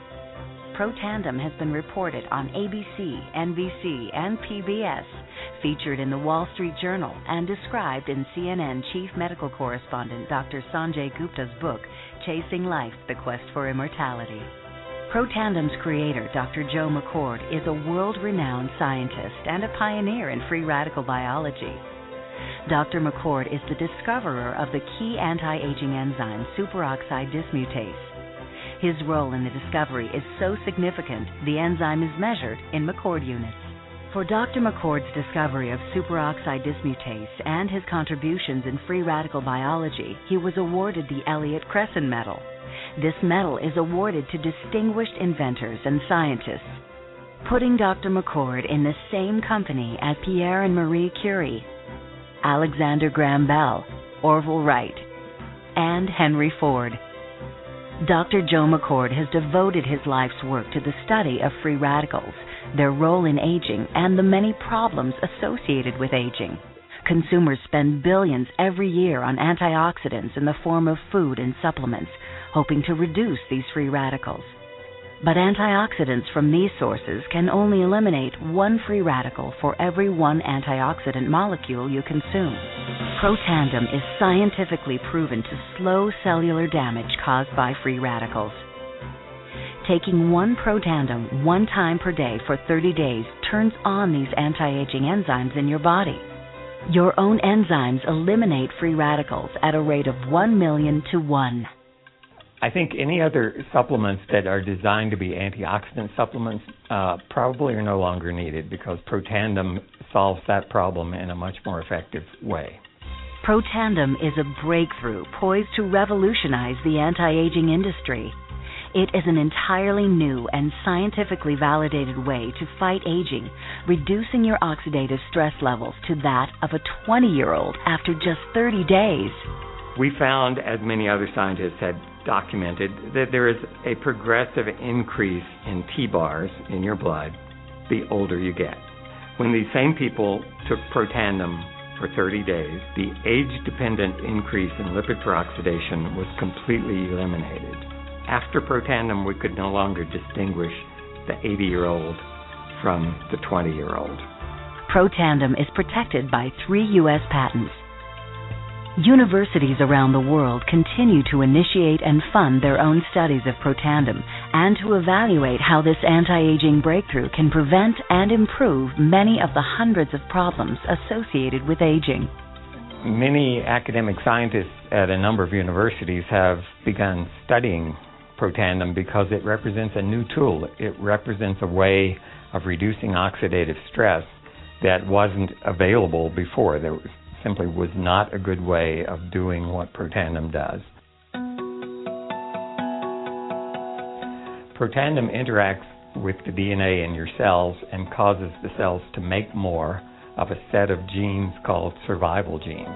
Protandim has been reported on A B C, N B C, and P B S, featured in the Wall Street Journal, and described in C N N Chief Medical Correspondent Doctor Sanjay Gupta's book, Chasing Life, The Quest for Immortality. Protandem's creator, Doctor Joe McCord, is a world-renowned scientist and a pioneer in free radical biology. Doctor McCord is the discoverer of the key anti-aging enzyme superoxide dismutase. His role in the discovery is so significant, the enzyme is measured in McCord units. For Doctor McCord's discovery of superoxide dismutase and his contributions in free radical biology, he was awarded the Elliott Cresson Medal. This medal is awarded to distinguished inventors and scientists, putting Doctor McCord in the same company as Pierre and Marie Curie, Alexander Graham Bell, Orville Wright, and Henry Ford. Doctor Joe McCord has devoted his life's work to the study of free radicals, their role in aging, and the many problems associated with aging. Consumers spend billions every year on antioxidants in the form of food and supplements, hoping to reduce these free radicals. But antioxidants from these sources can only eliminate one free radical for every one antioxidant molecule you consume. Protandim is scientifically proven to slow cellular damage caused by free radicals. Taking one Protandim one time per day for thirty days turns on these anti-aging enzymes in your body. Your own enzymes eliminate free radicals at a rate of one million to one. I think any other supplements that are designed to be antioxidant supplements uh, probably are no longer needed because Protandim solves that problem in a much more effective way. Protandim is a breakthrough poised to revolutionize the anti-aging industry. It is an entirely new and scientifically validated way to fight aging, reducing your oxidative stress levels to that of a twenty-year-old after just thirty days. We found, as many other scientists had documented, that there is a progressive increase in T-bars in your blood the older you get. When these same people took Protandim for thirty days, the age-dependent increase in lipid peroxidation was completely eliminated. After Protandim, we could no longer distinguish the eighty-year-old from the twenty-year-old. Protandim is protected by three U S patents. Universities around the world continue to initiate and fund their own studies of Protandim and to evaluate how this anti-aging breakthrough can prevent and improve many of the hundreds of problems associated with aging. Many academic scientists at a number of universities have begun studying Protandim because it represents a new tool. It represents a way of reducing oxidative stress that wasn't available before. There simply was not a good way of doing what Protandim does. Protandim interacts with the D N A in your cells and causes the cells to make more of a set of genes called survival genes.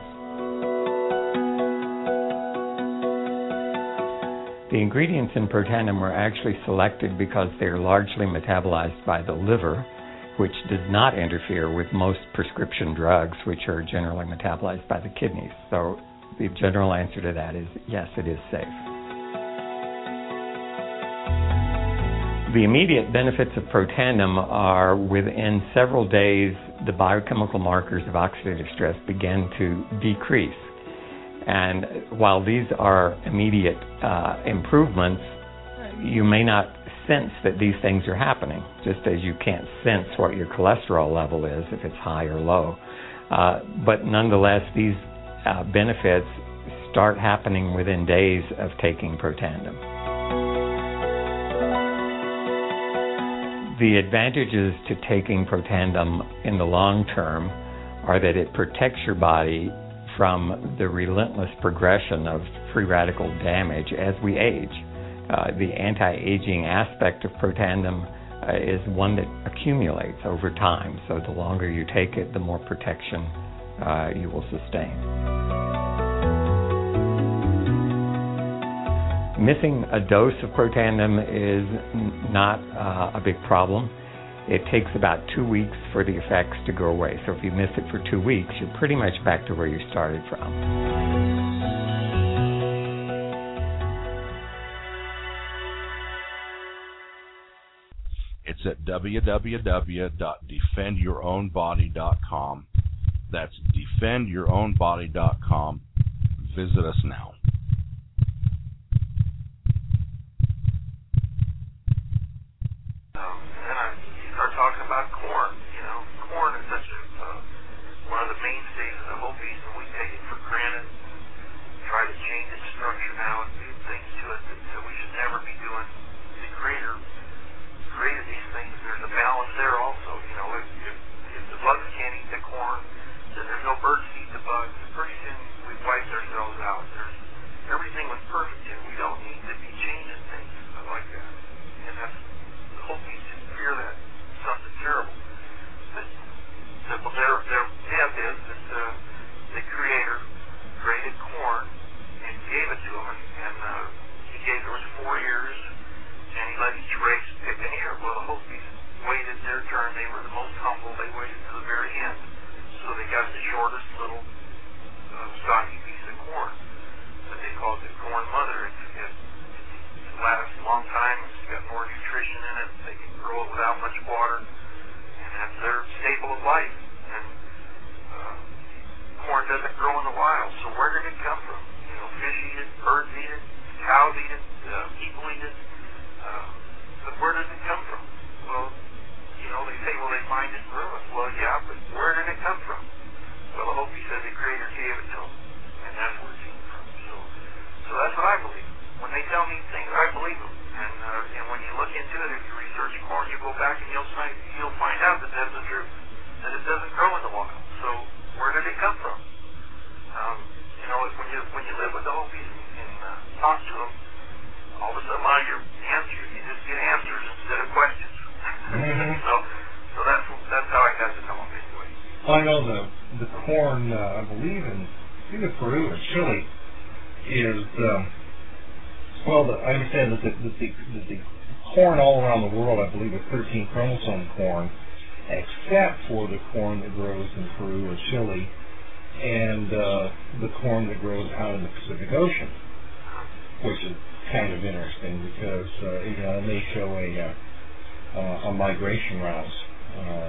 The ingredients in Protandim were actually selected because they are largely metabolized by the liver, which does not interfere with most prescription drugs, which are generally metabolized by the kidneys. So the general answer to that is yes, it is safe. The immediate benefits of Protandim are within several days, the biochemical markers of oxidative stress begin to decrease. And while these are immediate uh, improvements, you may not sense that these things are happening, just as you can't sense what your cholesterol level is if it's high or low. Uh, but nonetheless, these uh, benefits start happening within days of taking Protandim. The advantages to taking Protandim in the long term are that it protects your body from the relentless progression of free radical damage as we age. Uh, the anti-aging aspect of Protandim uh, is one that accumulates over time, so the longer you take it, the more protection uh, you will sustain. Missing a dose of Protandim is n- not uh, a big problem. It takes about two weeks for the effects to go away. So if you miss it for two weeks, you're pretty much back to where you started from. It's at w w w dot defend your own body dot com. That's defend your own body dot com. Visit us now. Talking about corn, you know, corn is such a uh, one of the mainstays of the whole piece, and we take it for granted. Try to change its structure now and do things to it that, that we should never be doing. The Creator created these things. There's a balance there also. You know, if, if, if the bugs can't eat the corn, then there's no birds to eat the bugs. Pretty soon we've wiped ourselves out. There's everything was perfect, and we don't need to be changing things like that. And that's the whole piece. Just fear that. Something terrible. But, but their, their death is that uh, the Creator created corn and gave it to them, and, and uh, he gave there was four years, and he let each race pick an ear. Well, the Hopis waited their turn. They were the most humble. They waited to the very end, so they got the shortest little uh, stocky piece of corn. But they called it Corn Mother. It, it, it lasts a long time. It's got more nutrition in it. They can grow it without much water, and that's their staple of life. And uh, corn doesn't grow in the wild, so where did it come from? You know, fish eat it, birds eat it, cows eat it, uh, people eat it. Uh, but where does it come from? Well, you know, they say, well, they find it and grow it. Well, yeah, but where did it come from? Well, the Hopi said the Creator gave it to them, and that's where it came from. So, so that's what I believe. When they tell me things, I believe them. And uh, and when you look into it, if you research corn, you go back and you'll find you'll find out that that's the truth. That it doesn't grow in the wild. So where did it come from? Um, you know, when you when you live with the Hopis and uh, talk to them, all of a sudden, a lot of your answers, you just get answers instead of questions. Mm-hmm. so so that's that's how I got to know them anyway. Well, I know the the corn. Uh, I believe in either Peru or Chile is. Um, Well, the, I understand that the, that, the, that the corn all around the world, I believe, is thirteen chromosome corn, except for the corn that grows in Peru or Chile, and uh, the corn that grows out in the Pacific Ocean, which is kind of interesting because uh, you know, it may show a uh, uh, a migration route. Uh,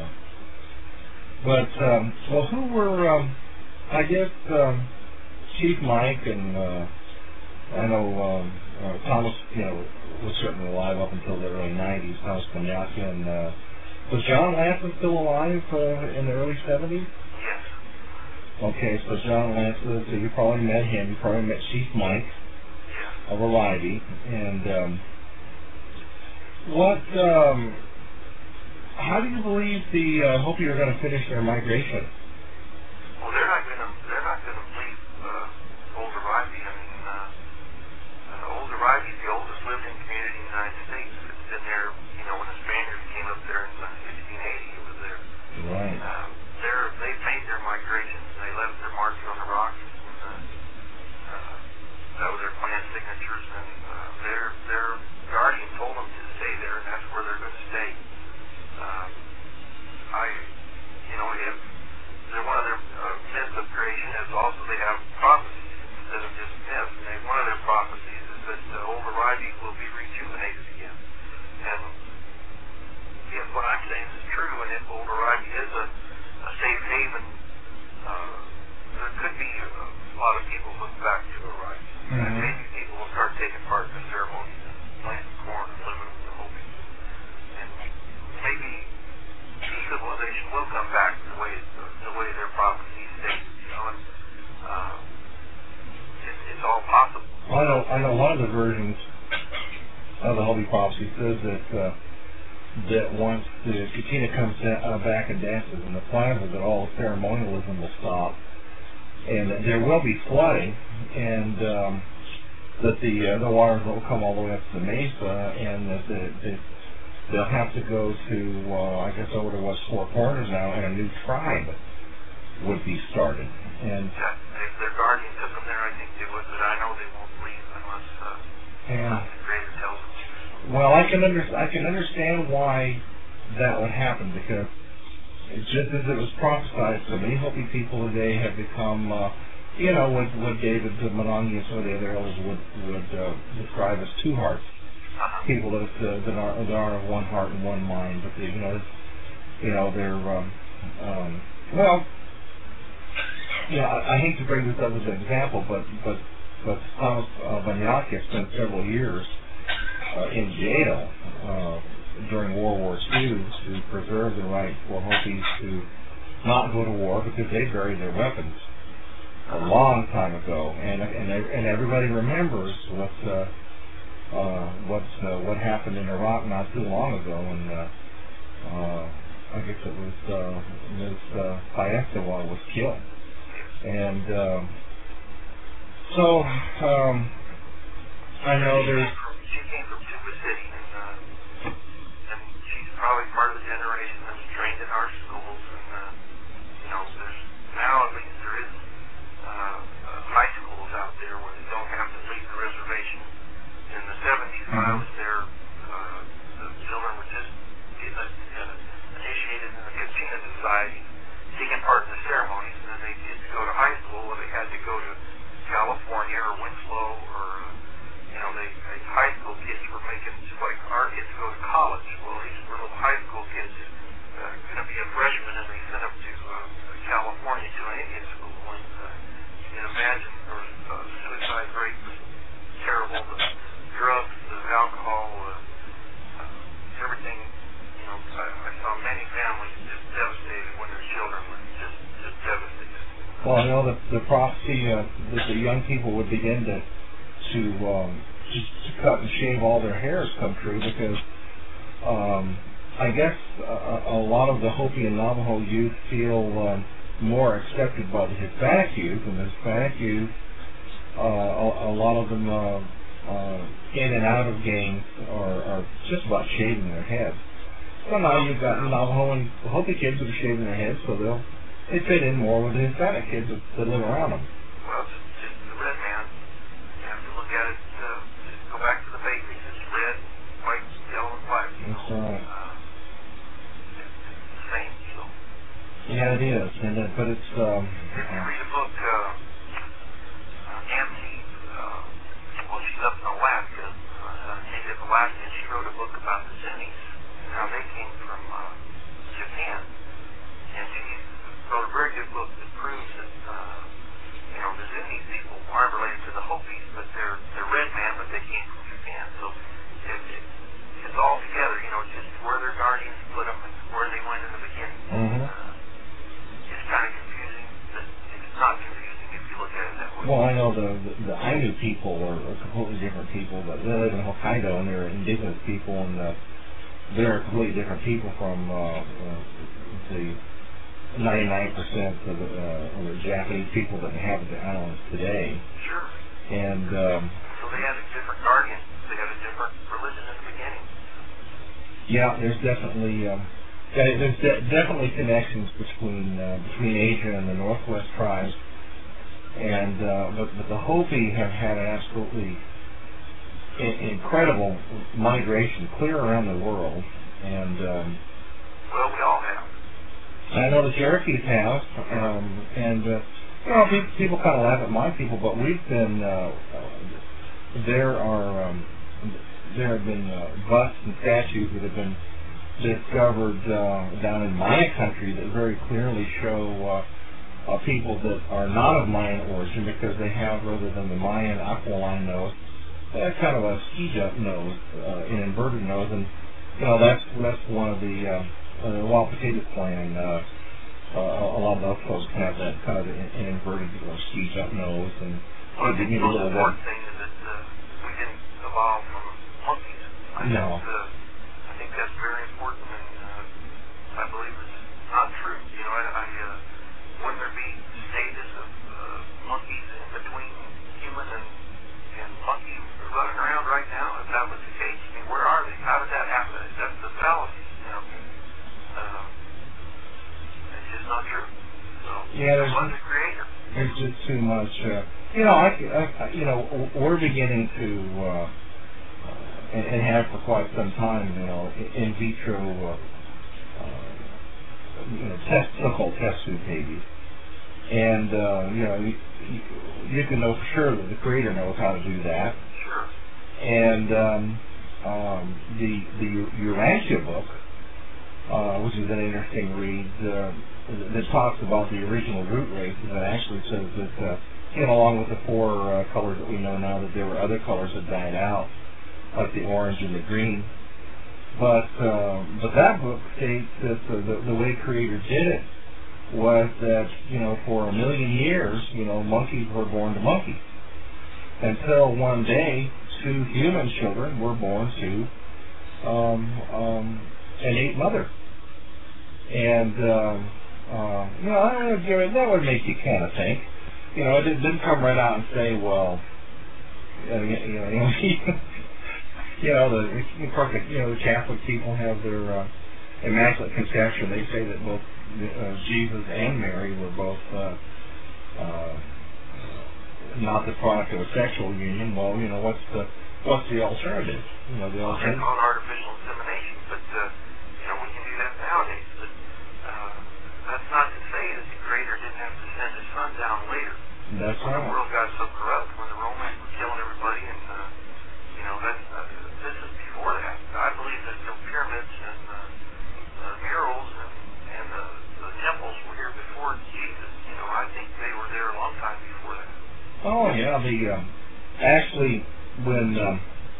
but um, well, who were? Um, I guess um, Chief Mike and. Uh, I know um, uh, Thomas, you know, was certainly alive up until the early nineties. Thomas Panyaka, and uh, was John Lanson still alive uh, in the early seventies? Yes. Okay, so John Lanson, so you probably met him. You probably met Chief Mike yeah. of Arrivee, and um, what? Um, how do you believe the uh, Hopi are going to finish their migration? Well, they're not going to. They're not going to leave uh, Old Arrivee. I mean. Uh, Old Arrivee, the oldest living community in the United States. It's been there, you know, when the Spanish their migrations, and they left their marks on the rocks. And, uh, uh, that was their clan signatures, and uh, their their guardian told them to stay there, and that's where they're going to stay. Uh, I, you know, if they're one of their uh, myths of creation is also they have prophecies instead of just myths. And they, one of their prophecies is that uh, Old Arrivee will be rejuvenated again. And if what I'm saying is true, and if Old Arrivee is a, a safe haven, uh, there could be a, a lot of people look back to Arrivee. Mm-hmm. And maybe people will start taking part in the ceremonies and planting corn and living with the Hopi. And maybe civilization will come back the way the, the way their prophecy states. You know, and, uh, it, it's all possible. I know. I know. One of the versions of the Hopi prophecy says that uh, that once the Katina comes da- uh, back and dances in the plaza, that all ceremonialism will stop, and that there will be flooding, and um, that the uh, the waters will come all the way up to the mesa, and that the, the they'll have to go to, uh, I guess, over to West Four Corners now, and a new tribe would be started. And yeah, if their guardian took them there, I think they would, but I know they won't leave unless uh, yeah. the Creator tells them. Well, I can under, I can understand why that would happen, because it's just as it was prophesied, so many Hopi people today have become, uh, you know, what, what David Monongi and some of the other elders would would uh, describe as two hearts. Uh-huh. People that uh, that are that are of one heart and one mind, but they, you know, you know, they're um, um, well, yeah. I, I hate to bring this up as an example, but but but Thomas uh, Banyaka spent several years uh, in jail uh, during World War Two to preserve the right for Hopis to not go to war because they buried their weapons a long time ago, and and and everybody remembers what. Uh, Uh, what uh, what happened in Iraq not too long ago, and uh, uh, I guess it was uh, Miz Uh, Payesawa was killed, and uh, so um, I know there's. She came from Tuba City, and, uh, and she's probably part of the generation that was trained in our schools, and uh, you know, there's now at least there is uh, uh, high schools out there where they don't have to leave the reservation. In the seventies, when I was there, uh, the children were just initiated in the Katina Society, taking part in the ceremonies, and then they had to go to high school, or they had to go to California or Winslow, or, you know, they, they high school kids were making, just like our kids go to college. Well, these were little high school kids uh, going to be a freshman, and they sent them to uh, California to an Indian school, and uh, you can imagine there was uh, suicide rate was terrible. The, drugs, the alcohol, uh, uh, everything, you know, I, I saw many families just devastated when their children were just, just devastated. Well, I know that the prophecy uh, that the young people would begin to to, um, to to cut and shave all their hair has come true, because um, I guess a, a lot of the Hopi and Navajo youth feel um, more accepted by the Hispanic youth, and the Hispanic youth, uh, a, a lot of them uh, Uh, in and out of gangs are, are just about shaving their heads. So now you've got Navajo and Hopi kids that are shaving their heads, so they'll they fit in more with the Hispanic kids that, that live around them. Well, it's just the red man. You have to look at it. Uh, just go back to the basics. It's red, white, yellow, and black. That's right. Uh, it's, it's the same deal. Yeah, it is. And uh, but it's. Um, if you read a book, uh, uh, Nancy. Well, she's up in Alaska, uh, native Alaska, and she wrote a book about the Zunnis and how they came from uh, Japan. And she wrote a very good book that proves that, uh, you know, the Zuni people aren't related to the Hopis, but they're they're red man, but they came from Japan. So it, it, it's all together, you know, just where their guardians put them and where they went in the beginning. Mm-hmm. Uh, it's kind of confusing, but it's not confusing. Look at it that way. Well, I know the, the, the Ainu people are, are completely different people, but they live in Hokkaido, and they're indigenous people, and uh, they're completely different people from uh, uh, the ninety-nine percent of the, uh, of the Japanese people that inhabit the islands today. Sure. And um, so they had a different guardian. They had a different religion in the beginning. Yeah, there's definitely um, Yeah, there's de- definitely connections between uh, between Asia and the Northwest tribes, and uh, but, but the Hopi have had an absolutely in- incredible migration clear around the world, and um, well, we all have. I know the Cherokees have, um, and uh, you know, people, people kind of laugh at my people, but we've been uh, uh, there are um, there have been uh, busts and statues that have been discovered uh, down in Maya country that very clearly show uh, uh, people that are not of Mayan origin, because they have, rather than the Mayan aquiline nose, they have kind of a ski jump nose, uh, an inverted nose, and you know that's that's one of the uh, uh, wild potato clan. Uh, uh, a lot of those folks have that kind of an, an inverted uh, ski jump nose, and well, they give you a little important thing is that uh, we didn't evolve from monkeys. I no. Think, uh, I think that's very important, and uh, I believe it's not true. You know, I, I uh, wouldn't there be stages of uh, monkeys in between human and and monkey running around right now? If that was the case, I mean, where are they? How did that happen? That's the fallacy. You know, uh, it's just not true. So, yeah, there's what's the creator? There's just too much. Uh, you know, I, I, you know, we're beginning to. Uh, And, and have for quite some time, you know, in vitro, uh, uh, you know, test, so-called test tube babies, and uh, you know, you, you can know for sure that the creator knows how to do that. Sure. And um, um, the the Urantia book, uh, which is an interesting read, uh, that talks about the original root races, and actually says that, uh, you know, along with the four uh, colors that we know now, that there were other colors that died out, like the orange and the green. But uh, but that book states that the, the, the way Creator did it was that, you know, for a million years, you know, monkeys were born to monkeys, until one day two human children were born to um, um, an ape mother. And, um, uh, you know, I don't know, Gary, that would make you kind of think. You know, it didn't come right out and say, well, uh, you know, you know You know, the, of course, the, you know, the Catholic people have their uh, Immaculate Conception. They say that both uh, Jesus and Mary were both uh, uh, not the product of a sexual union. Well, you know, what's the what's the alternative? You know, the well, alternative. It's called artificial insemination, but uh, you know, we can do that nowadays. But uh, that's not to say that the Creator didn't have to send His Son down later. That's when right. The world got so corrupt, when the Romans were killing everybody, and uh, you know, that's. Uh, This is before that. I believe that the pyramids and the, the murals and, and the, the temples were here before Jesus. You know, I think they were there a long time before that. Oh yeah, the um, actually when um,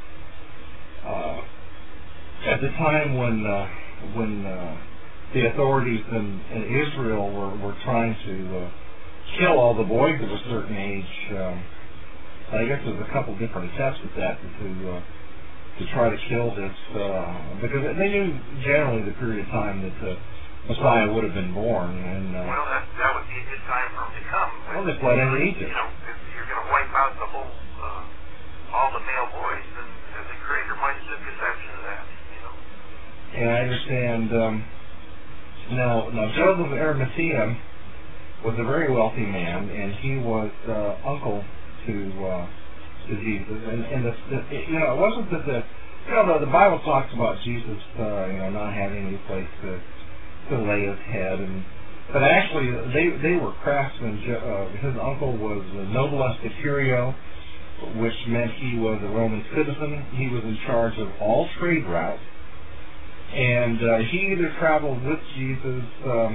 uh, at the time when uh, when uh, the authorities in, in Israel were, were trying to uh, kill all the boys of a certain age, um, I guess there's a couple different attempts at that to. Uh, to try to kill this, uh, because they knew generally the period of time that the Messiah would have been born. And uh, well, that, that would be a good time for him to come. Well, they fled into Egypt. You know, if you're going to wipe out the whole, uh, all the male boys, then uh, the Creator might have took exception to that, you know. Yeah, I understand. Um, now, now, Joseph of Arimathea was a very wealthy man, and he was uh, uncle to... Uh, to Jesus, and, and the, the, you know, it wasn't that the, you know, the, the Bible talks about Jesus, uh, you know, not having any place to, to lay his head, and but actually they they were craftsmen. Uh, his uncle was a nobiles curio, which meant he was a Roman citizen. He was in charge of all trade routes, and uh, he either traveled with Jesus, um,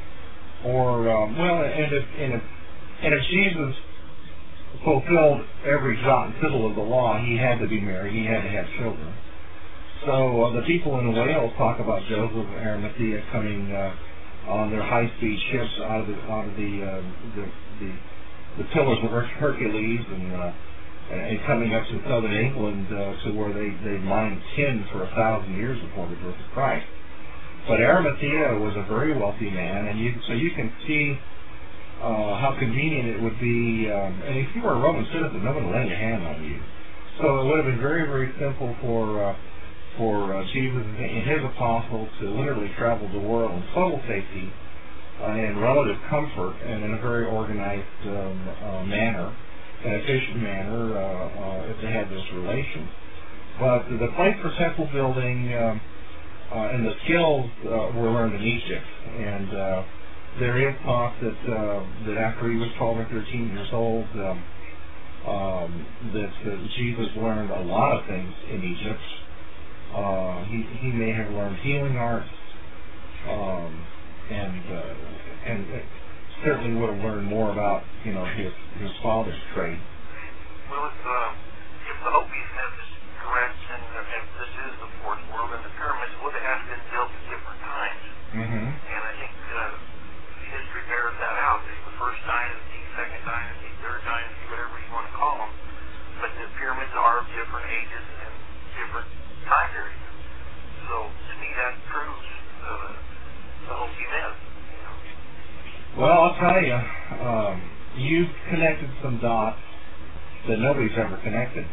or um, well, and if and if and if Jesus fulfilled every jot and tittle of the law, he had to be married, he had to have children. So uh, the people in Wales talk about Joseph of Arimathea coming uh, on their high-speed ships out of the out of the uh, the, the the pillars of Hercules and uh, and coming up to southern England uh, to where they they mined tin for a thousand years before the birth of Christ. But Arimathea was a very wealthy man, and you so you can see. Uh, how convenient it would be, um, and if you were a Roman citizen, nobody would lay a hand on you. So it would have been very, very simple for uh, for uh, Jesus and his apostles to literally travel the world in total safety uh, and relative comfort and in a very organized um, uh, manner, an efficient manner, uh, uh, if they had this relation. But the place for temple building um, uh, and the skills uh, were learned in Egypt, and uh, there is talk that uh, that after he was twelve or thirteen years old, um, um, that uh, Jesus learned a lot of things in Egypt. Uh, he he may have learned healing arts, um, and uh, and certainly would have learned more about you know his his father's trade. Well, if, uh, if the Hopi myth is correct, and if this is the fourth world, then the pyramids would have been built at different times. Mm-hmm. And I think uh, history bears that out. There's the first dynasty, second dynasty, third dynasty, whatever you want to call them. But the pyramids are of different ages and different time periods. So to me, that proves uh, the Hopi myth. You know? Well, I'll tell you, um, you've connected some dots that nobody's ever connected.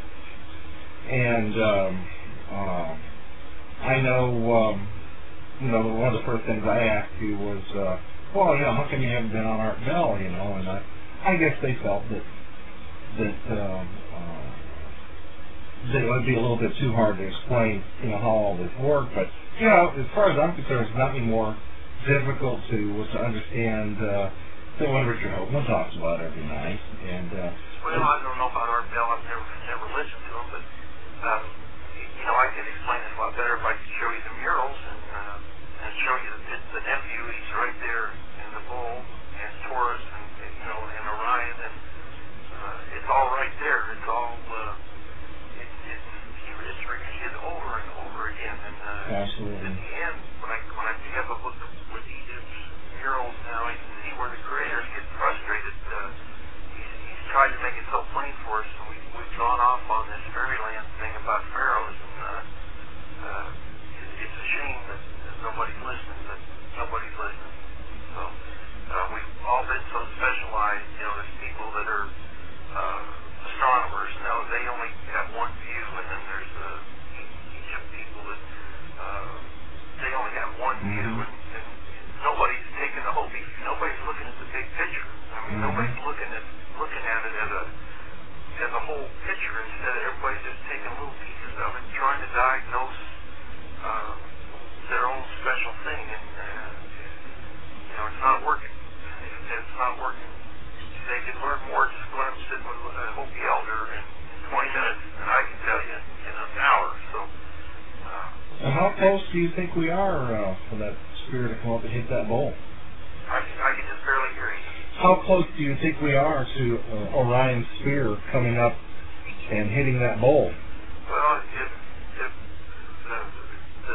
And um, uh, I know, um, you know, one of the first things I asked you was, uh, well, you know, how come you haven't been on Art Bell, you know? And I, I guess they felt that that um, uh, that it would be a little bit too hard to explain, you know, how all this worked. But you know, as far as I'm concerned, it's nothing more difficult to to understand uh, than what Richard Hoagland talks about every night. And uh, well, I don't know about Art Bell. I've never never listened to him, but um, you know, I could explain it a lot better if I could show you the murals and uh, and show you the, the nephew. He's right there in the bull and Taurus and you know and Orion, and uh, it's all right there. It's all uh, it, it's it's repeated over and over again. And uh, absolutely. In the end, when I when I pick up a book with Egypt's murals now, I can see where the creators get frustrated. Uh, he's, he's tried to make it so plain for us, and we, we've gone off on this fairyland thing about pharaohs, and uh, uh, it, it's a shame that, that nobody's listening, that nobody's listening. So uh, we've all been so specialized. You know, there's people that are uh, astronomers. Now they only have one view, and then there's the Egypt people that uh, they only have one view, and, and nobody's taking the whole view. Nobody's looking at the big picture. I mean, mm-hmm. nobody's looking at looking at it as a as a whole picture. Instead, everybody's just taking little pieces of it, trying to diagnose uh, their own special thing, and uh, you know, it's not working. It's not working. They can learn more just go and sit with a Hopi elder in, in twenty minutes, and I can tell you in an hour. So. Uh, and how close do you think we are uh, for that spear to come up and hit that bowl? I, I can just barely hear you. How close do you think we are to uh, Orion's spear coming up and hitting that bowl? Well, if, if the, the,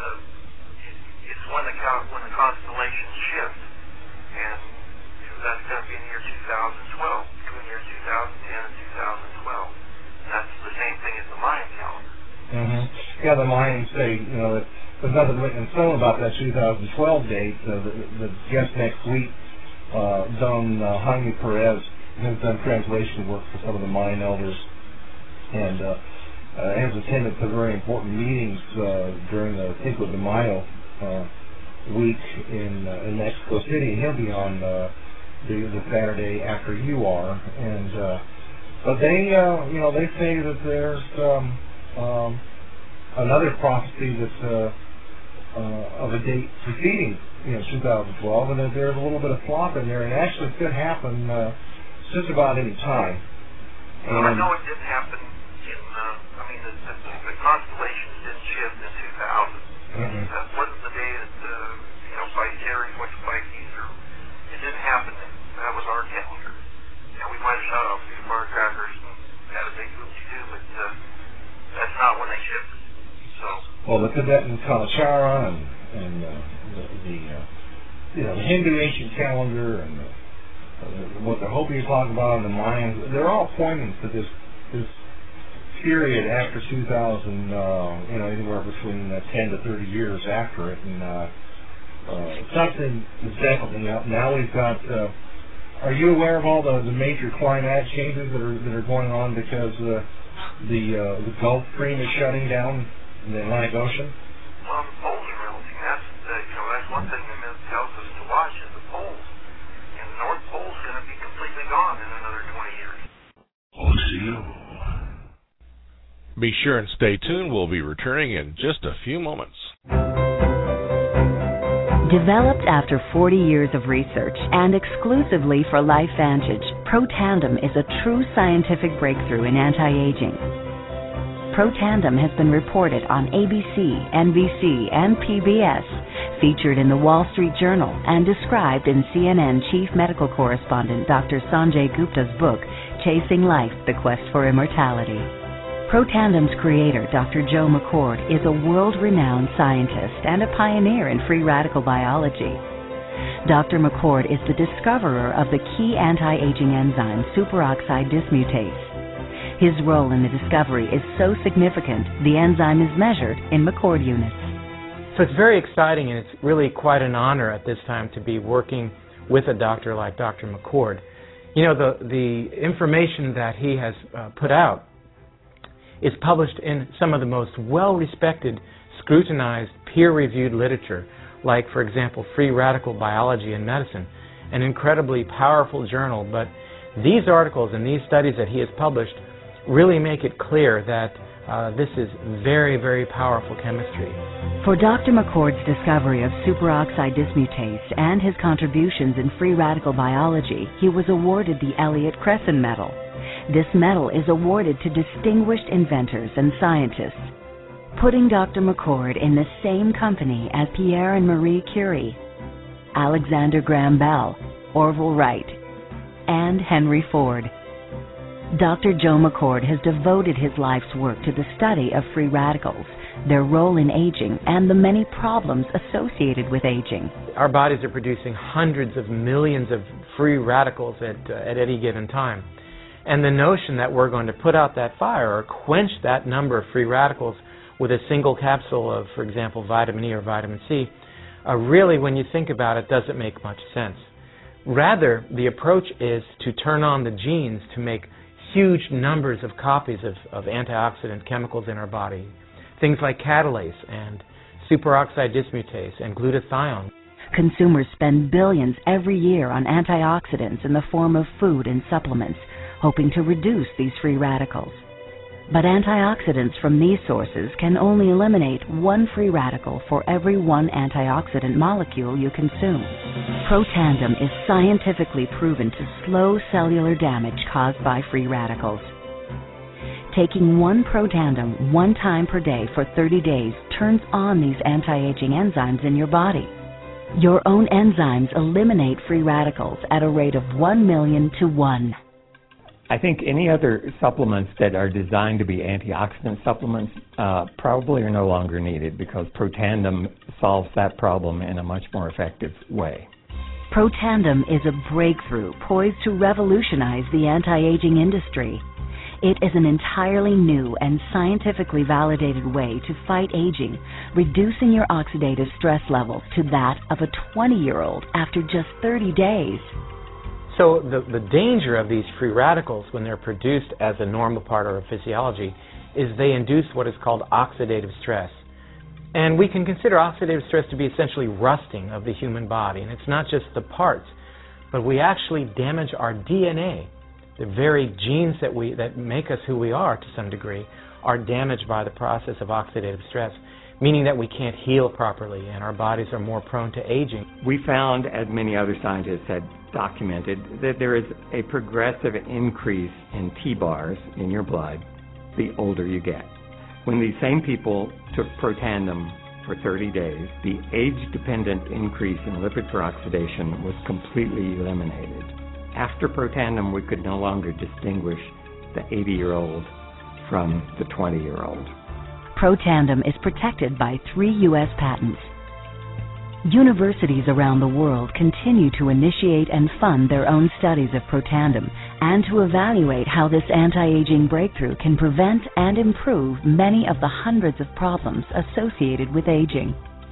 it's when the when the constellations shift, and that's going to be in the year two thousand twelve, between the year two thousand ten and two thousand twelve. That's the same thing as the Mayan calendar. Mm-hmm. Yeah, the Mayans say, you know, that there's nothing written in stone about that two thousand twelve date. Uh, the, the guest next week, uh, Don uh, Jaime Perez, has done translation work for some of the Mayan elders, and uh, uh, has attended some very important meetings uh, during the Cinco de Mayo uh, week in uh, in Mexico City, and he'll be on uh, the, the Saturday after you are. And uh, but they, uh, you know, they say that there's um, um, another prophecy that's uh, uh, of a date preceding, you know, two thousand twelve, and that there's a little bit of flop in there, and it actually could happen uh, just about any time. Well, I know it didn't happen in, uh, I mean, the, the, the constellations didn't shift in two thousand. Mm-hmm. That wasn't the day that, uh, you know, Aries went to Pisces, or it didn't happen. That was our calendar. And we might have shot off a few firecrackers and had a big whoopsie-doo, but uh, that's not when they shifted. So. Well, the Tibetan Kalachara and, and uh, the, the uh, you know, the Hindu ancient calendar and the, uh, what the Hopi are talking about and the Mayans, they're all pointing to this this period after two thousand, uh, you know, anywhere between uh, ten to thirty years after it. And uh, uh, something is definitely up. Now we've got, uh, are you aware of all the, the major climatic changes that are that are going on because uh, the uh, the Gulf Stream is shutting down in the Atlantic Ocean? Well, the poles are melting. That's, uh, you know, that's one thing the myth tells us to watch is the poles. And the North Pole's going to be completely gone in another twenty years. Be sure and stay tuned. We'll be returning in just a few moments. Developed after forty years of research and exclusively for LifeVantage, Protandim is a true scientific breakthrough in anti-aging. Protandim has been reported on A B C, N B C, and P B S, featured in the Wall Street Journal, and described in C N N Chief Medical Correspondent Doctor Sanjay Gupta's book, Chasing Life, The Quest for Immortality. Protandim's creator, Doctor Joe McCord, is a world-renowned scientist and a pioneer in free radical biology. Doctor McCord is the discoverer of the key anti-aging enzyme superoxide dismutase. His role in the discovery is so significant, the enzyme is measured in McCord units. So it's very exciting, and it's really quite an honor at this time to be working with a doctor like Doctor McCord. You know, the, the information that he has uh, put out is published in some of the most well-respected, scrutinized, peer-reviewed literature, like, for example, Free Radical Biology and Medicine, an incredibly powerful journal. But these articles and these studies that he has published really make it clear that uh, this is very, very powerful chemistry. For Doctor McCord's discovery of superoxide dismutase and his contributions in free radical biology, he was awarded the Elliott Cresson Medal. This medal is awarded to distinguished inventors and scientists, putting Doctor McCord in the same company as Pierre and Marie Curie, Alexander Graham Bell, Orville Wright, and Henry Ford. Doctor Joe McCord has devoted his life's work to the study of free radicals, their role in aging, and the many problems associated with aging. Our bodies are producing hundreds of millions of free radicals at, uh, at any given time. And the notion that we're going to put out that fire or quench that number of free radicals with a single capsule of, for example, vitamin E or vitamin C, uh, really, when you think about it, doesn't make much sense. Rather, the approach is to turn on the genes to make huge numbers of copies of, of antioxidant chemicals in our body, things like catalase and superoxide dismutase and glutathione. Consumers spend billions every year on antioxidants in the form of food and supplements, hoping to reduce these free radicals. But antioxidants from these sources can only eliminate one free radical for every one antioxidant molecule you consume. Protandim is scientifically proven to slow cellular damage caused by free radicals. Taking one Protandim one time per day for thirty days turns on these anti-aging enzymes in your body. Your own enzymes eliminate free radicals at a rate of one million to one. I think any other supplements that are designed to be antioxidant supplements uh, probably are no longer needed because Protandim solves that problem in a much more effective way. Protandim is a breakthrough poised to revolutionize the anti-aging industry. It is an entirely new and scientifically validated way to fight aging, reducing your oxidative stress levels to that of a twenty-year-old after just thirty days. So the, the danger of these free radicals when they're produced as a normal part of our physiology is they induce what is called oxidative stress. And we can consider oxidative stress to be essentially rusting of the human body. And it's not just the parts, but we actually damage our D N A. The very genes that we that make us who we are to some degree are damaged by the process of oxidative stress, meaning that we can't heal properly and our bodies are more prone to aging. We found, as many other scientists had documented, that there is a progressive increase in T-bars in your blood the older you get. When these same people took Protandim for thirty days, the age-dependent increase in lipid peroxidation was completely eliminated. After Protandim, we could no longer distinguish the eighty-year-old from the twenty-year-old. Protandim is protected by three U S patents. Universities around the world continue to initiate and fund their own studies of Protandim and to evaluate how this anti-aging breakthrough can prevent and improve many of the hundreds of problems associated with aging.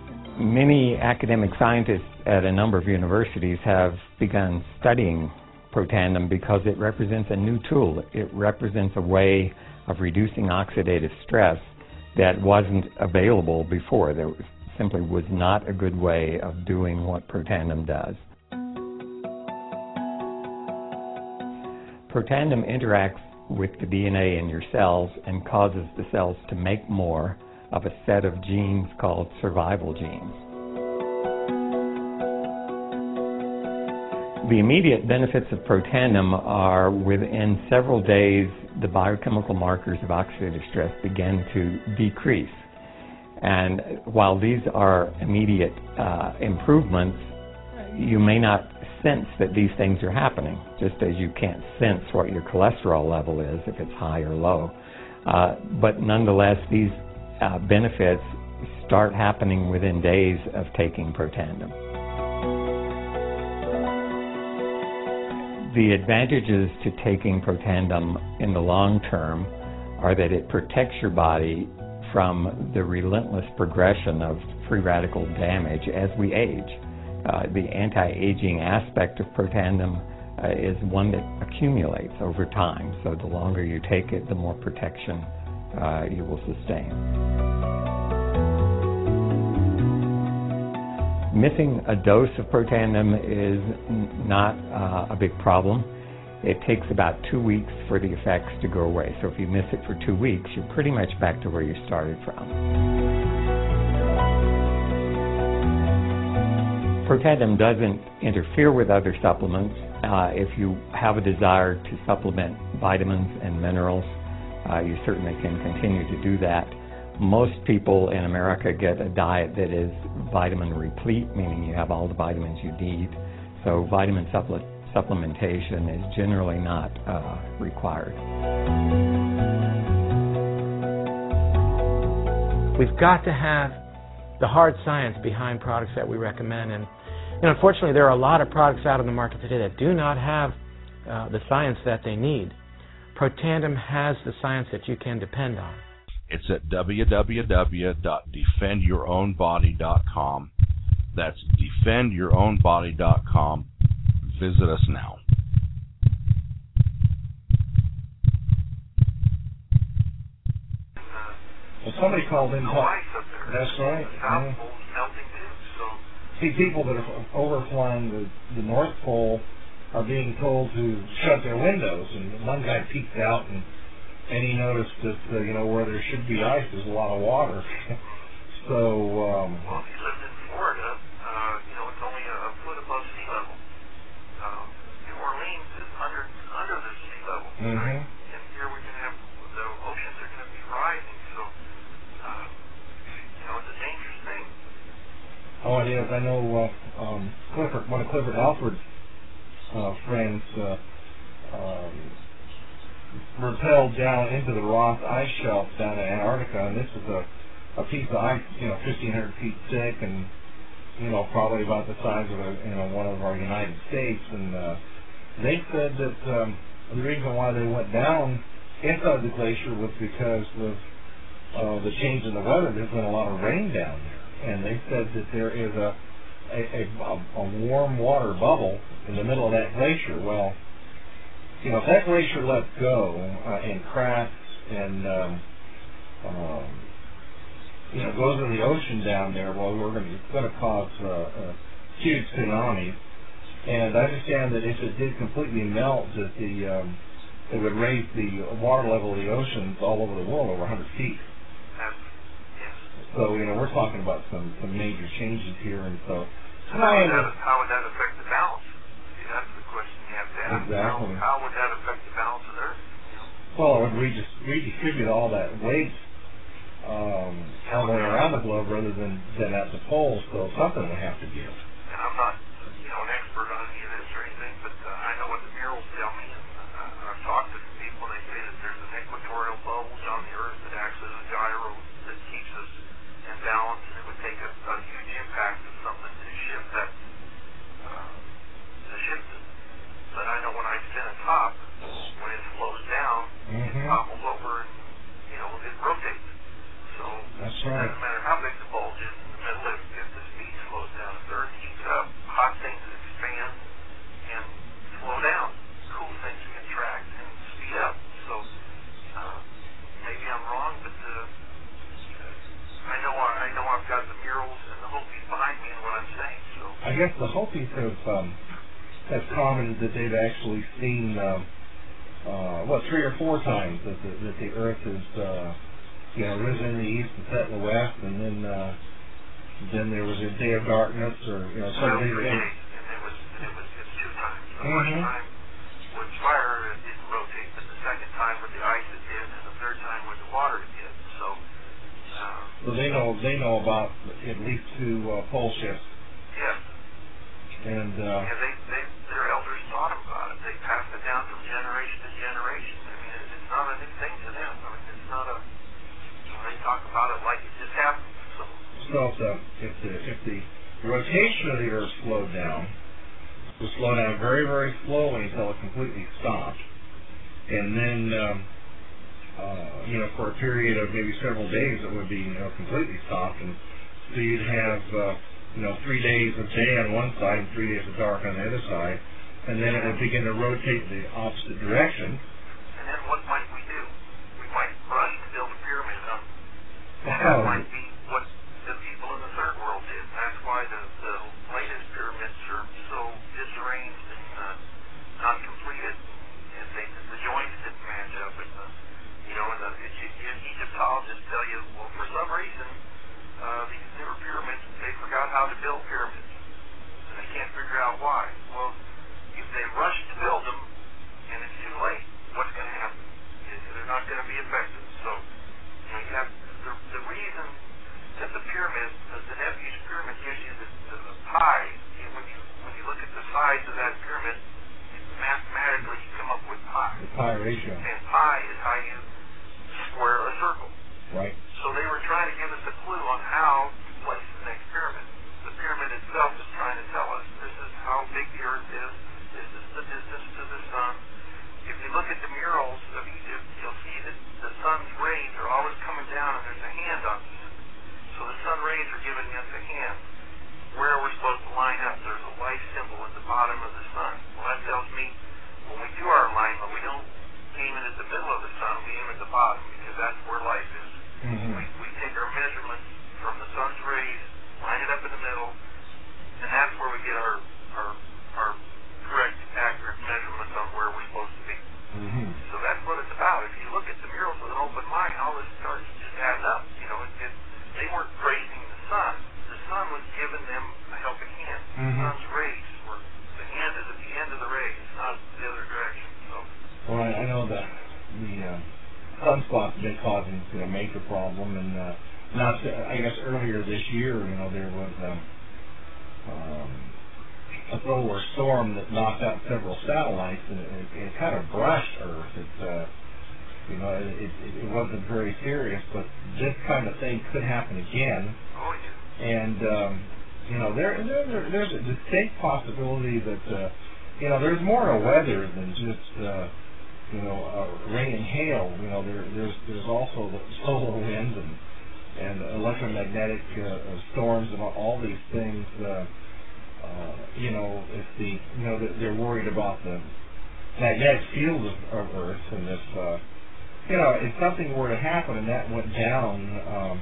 Many academic scientists at a number of universities have begun studying Protandim because it represents a new tool. It represents a way of reducing oxidative stress that wasn't available before. There was, simply was not a good way of doing what Protandim does. Protandim interacts with the D N A in your cells and causes the cells to make more of a set of genes called survival genes. The immediate benefits of Protandim are within several days the biochemical markers of oxidative stress begin to decrease. And while these are immediate uh, improvements, you may not sense that these things are happening, just as you can't sense what your cholesterol level is if it's high or low. Uh, but nonetheless, these uh, benefits start happening within days of taking Protandim. The advantages to taking Protandim in the long term are that it protects your body from the relentless progression of free radical damage as we age. Uh, the anti-aging aspect of Protandim uh, is one that accumulates over time, so the longer you take it, the more protection uh, you will sustain. Missing a dose of Protandim is n- not uh, a big problem. It takes about two weeks for the effects to go away. So if you miss it for two weeks, you're pretty much back to where you started from. Protandim doesn't interfere with other supplements. Uh, if you have a desire to supplement vitamins and minerals, uh, you certainly can continue to do that. Most people in America get a diet that is vitamin replete, meaning you have all the vitamins you need. So vitamin supple- supplementation is generally not uh, required. We've got to have the hard science behind products that we recommend. And you know, unfortunately, there are a lot of products out on the market today that do not have uh, the science that they need. Protandim has the science that you can depend on. It's at w w w dot defend your own body dot com. That's defend your own body dot com. Visit us now. Well, somebody called in. No ice up there. That's right. The South Pole's melting too. So see, people that are overflying the, the North Pole are being told to shut their windows. And one guy peeked out and and he noticed that uh, you know where there should be ice, there's a lot of water. so. Um, well, if you lived in Florida, uh, you know it's only a, a foot above sea level. Uh, New Orleans is under under the sea level. Mm-hmm. Right? And here we're going to have the oceans are going to be rising. So. Uh, you know, it's a dangerous thing. Oh, it is. I know uh, um, Clifford, one of Clifford Alford's uh, friends uh, um, rappelled down into the Ross ice shelf down in Antarctica, and this is a, a piece of ice, you know, fifteen hundred feet thick, and you know, probably about the size of a, you know, one of our United States. And uh, they said that um, the reason why they went down inside the glacier was because of Uh, the change in the weather. There's been a lot of rain down there, and they said that there is a a, a a warm water bubble in the middle of that glacier. Well, you know, if that glacier lets go uh, and cracks and um, um, you know goes in the ocean down there, well, we're going to it's going to cause uh, a huge tsunamis. And I understand that if it did completely melt, that the um, it would raise the water level of the oceans all over the world over one hundred feet. So, you know, we're talking about some, some major changes here, and so... So how would, that, how would that affect the balance? See, that's the question you have to ask. Exactly. How, how would that affect the balance of Earth? Well, it would redis- redistribute all that weight um, all the way around the globe rather than, than at the poles, so something would have to give. And I'm not, you know, an expert on any of this or anything, but uh, I know what the murals tell me, and uh, I've talked to some people, and they say that there's an equatorial bulge on the Earth that acts as a gyro that keeps us in balance, and it would take a, a huge impact of something to shift that, uh, to shift it. But I know when I spin a top, when it slows down, mm-hmm. it topples over and, you know, it rotates. So That's it right. doesn't matter how big the bulge is in the middle, if, if the speed slows down, the Earth keeps guess the Hopis have um, have commented that they've actually seen uh, uh, what three or four times that the, that the Earth is uh, you know risen in the east and set in the west, and then uh, then there was a day of darkness, or you know some days. And it was it was it's two times. The mm-hmm. first time with fire it didn't rotate, but the second time with the ice it did, and the third time with the water it did. So. Um, so they know they know about at least two uh, pole shifts. Yes. And uh, yeah, they, they, their elders taught them about it. They passed it down from generation to generation. I mean, it, it's not a new thing to them. I mean, it's not a. You know, they talk about it like it just happened. So, so if the if the if the rotation of the Earth slowed down, it would slow down very very slowly until it completely stopped, and then um, uh, you know for a period of maybe several days it would be you know completely stopped, and so you'd have. Uh, you know, three days of day on one side and three days of dark on the other side, and then it would begin to rotate the opposite direction. And then what might we do? We might rush to build a pyramid, huh? And that oh. might be what the people in the third world did. That's why the, the latest pyramids are so disarranged and uh, not completed. And they, the joints didn't match up. And the, you know, and the Egyptologists tell you, well, for some reason, Uh, these newer pyramids, they forgot how to build pyramids, and they can't figure out why. Well, if they rush to build them, and it's too late, what's going to happen? They're not going to be effective. So, you know, you have the, the reason that the pyramid, the, the Nephew's pyramid, gives you the, the, the pi. You know, when you when you look at the size of that pyramid, mathematically you come up with pi. The pi ratio. And pi is how you square a circle. Right. So they were trying to give us a clue on how to place the next pyramid. The pyramid itself is trying to tell us this is how big the Earth is, this is the distance to the sun. If you look at the murals of Egypt, you'll see that the sun's rays are always coming down and there's a hand on each. So the sun rays are giving us a hand. Where we're supposed to line up, there's a light symbol at the bottom of the sun. Well, that tells me when we do our alignment, we don't aim it at the middle of the sun, we aim at the bottom, because that's where life is. Mm-hmm. We, we take our measurements from the sun's rays, line it up in the middle, and that's where we get our our, our correct, accurate measurements on where we're supposed to be. Mm-hmm. So that's what it's about. If you look at the murals with an open mind, all this starts to just add up. You know, it, it, they weren't praising the sun. The sun was giving them a helping hand. Mm-hmm. The sun's rays were, the hand is at the end of the rays, not the other direction. So. Well, I, I know that the uh, sunspots have been causing you know, a major problem, and uh, not to, I guess earlier this year, you know, there was um, um, a solar storm that knocked out several satellites, and it, it, it kind of brushed Earth. It, uh, you know, it, it, it wasn't very serious, but this kind of thing could happen again. Oh, yeah. And um, you know, there, there there's a distinct possibility that uh, you know there's more to weather than just. Uh, You know, uh, rain and hail. You know, there, there's there's also the solar wind and and electromagnetic uh, storms and all these things. Uh, uh, you know, if the you know they're worried about the magnetic field of, of Earth, and if uh, you know if something were to happen and that went down, um,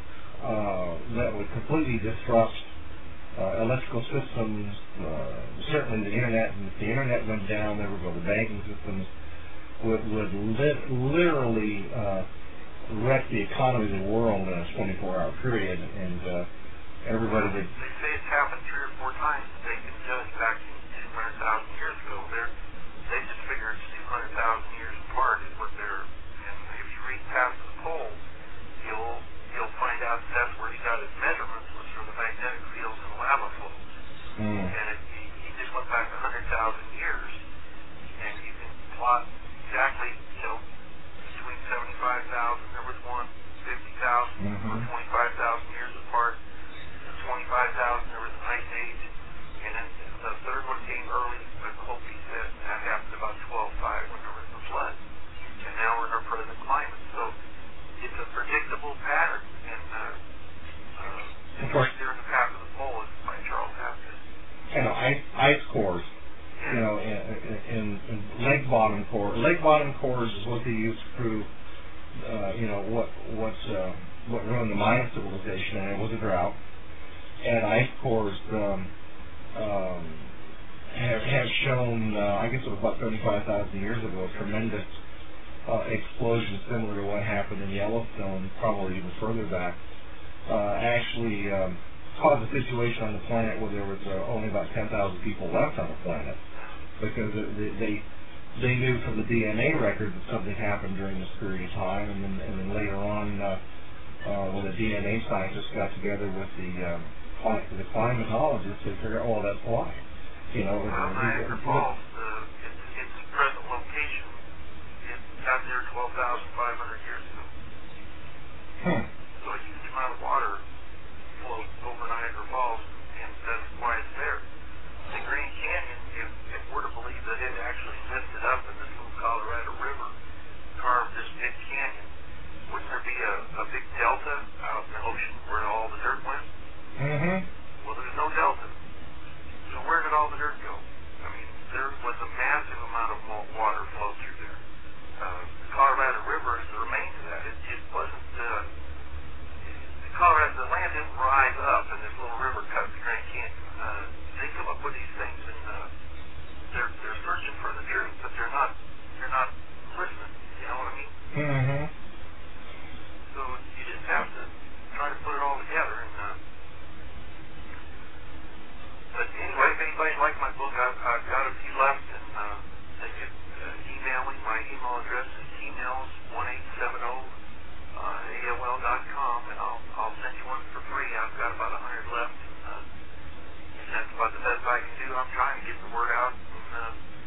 uh, that would completely disrupt uh, electrical systems. Uh, certainly, the internet. And if the internet went down, there would go the banking systems. would, would li- literally uh, wreck the economy of the world in a twenty-four hour period, and uh, everybody would... They say it's happened three or four times. They can judge back in two hundred thousand years ago. They're, they just figure it's two hundred thousand years apart is what they're... And if you read past the pole, you'll, you'll find out that that's where he got his measurements, was from the magnetic fields and lava flows. Mm. And it, he, he just went back one hundred thousand years, and you can plot exactly, you know, between seventy-five thousand, there was one, fifty thousand, mm-hmm. twenty-five thousand years apart, twenty-five thousand, there was an ice age, and then the third one came early, but Hopi said that happened about twelve five when there was the flood, and now we're in our present climate. So it's a predictable pattern, and uh, uh, it's right there in the Path of the Pole is by Charles Hapgood. You know, ice, ice cores. You know, in, in, in lake bottom core, lake bottom cores is what they use to prove, uh, you know, what what's uh, what ruined the Mayan civilization, and it was a drought. And ice cores um, um, have, have shown, uh, I guess it was about thirty-five thousand years ago, a tremendous uh, explosion similar to what happened in Yellowstone, probably even further back, uh, actually um, caused a situation on the planet where there was uh, only about ten thousand people left on the planet, because it, they they knew from the D N A record that something happened during this period of time, and then, and then later on, uh, uh, when the D N A scientists got together with the um, cli- the climatologists, they figured, oh, that's why. You know, well, Niagara Falls, uh, its, its present location, it got there twelve thousand five hundred years ago. Hmm. So a huge amount of water flows over Niagara Falls, and that's why it's there. The Grand Canyon, if, if we're to believe that it actually lifted up in this little Colorado River, carved this big canyon, wouldn't there be a, a big delta out in the ocean where all the dirt went? Mm-hmm. Well, there's no delta. So where did all the dirt go? I mean, there was a massive amount of water flow through there. Uh, the Colorado River is the remains of that. It, it wasn't, uh, the Colorado, the land didn't rise up and this little river cut the Grand Canyon. Uh, they come up with these things and uh, they're, they're searching for the truth, but they're not, they're not listening, you know what I mean? Mm-hmm. So you just have to try to put it all together. And uh, but anyway, if anybody likes my book, I've, I've got a few left, and uh, they could uh, email me. My email address is t mails one eight seven zero uh, A O L dot com, and I'll I'll send you one for free. I've got about a hundred left, and, uh, and that's about the best I can do. I'm trying to get the word out. And, uh,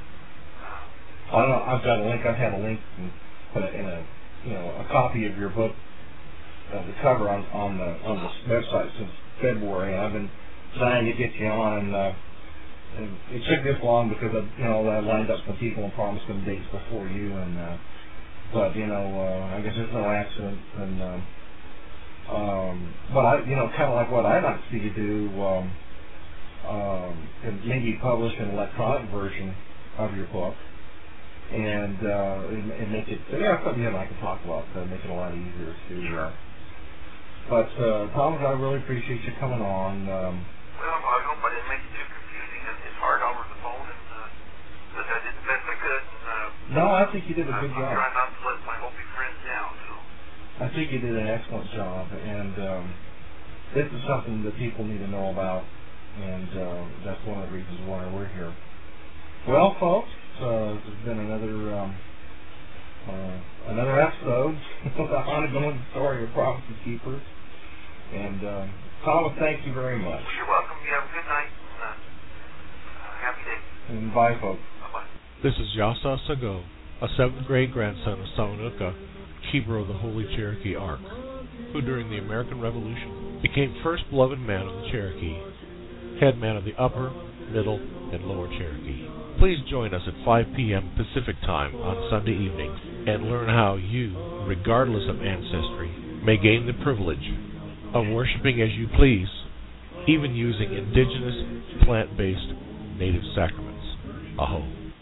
uh, I don't know, I've got a link. I've had a link and put it in a you know a copy of your book. Uh, the cover on on the on the website since February, and I've been trying to get you on. Uh, and it took this long because I, you know I lined up some people and promised them dates before you, and uh, but you know uh, I guess there's no accident. And um, um, but I you know kind of like what I'd like to see you do, um, um, and maybe publish an electronic version of your book. And, uh, and and make it yeah something you and I can talk about to make it a lot easier to. Uh, but uh, Thomas, I really appreciate you coming on. Um, well, I hope I didn't make it too confusing. It's hard over the phone, and uh, but I did the best I could. And, uh, no, I think you did a good I'm, job. I'm trying not to let my Hopi friends down. So I think you did an excellent job, and um, this is something that people need to know about, and uh, that's one of the reasons why we're here. Well, folks. Uh, this has been another um, uh, another episode of the ongoing story of Prophecy Keepers. And um, Thomas, thank you very much. You're welcome. You have a good night and uh, uh, happy day. And bye, folks. Bye-bye. This is Yasa Sago, a seventh grade grandson of Saunuka, keeper of the Holy Cherokee Ark, who during the American Revolution became first beloved man of the Cherokee, head man of the Upper, Middle, and Lower Cherokee. Please join us at five p.m. Pacific Time on Sunday evenings and learn how you, regardless of ancestry, may gain the privilege of worshiping as you please, even using indigenous, plant-based, native sacraments. Aho.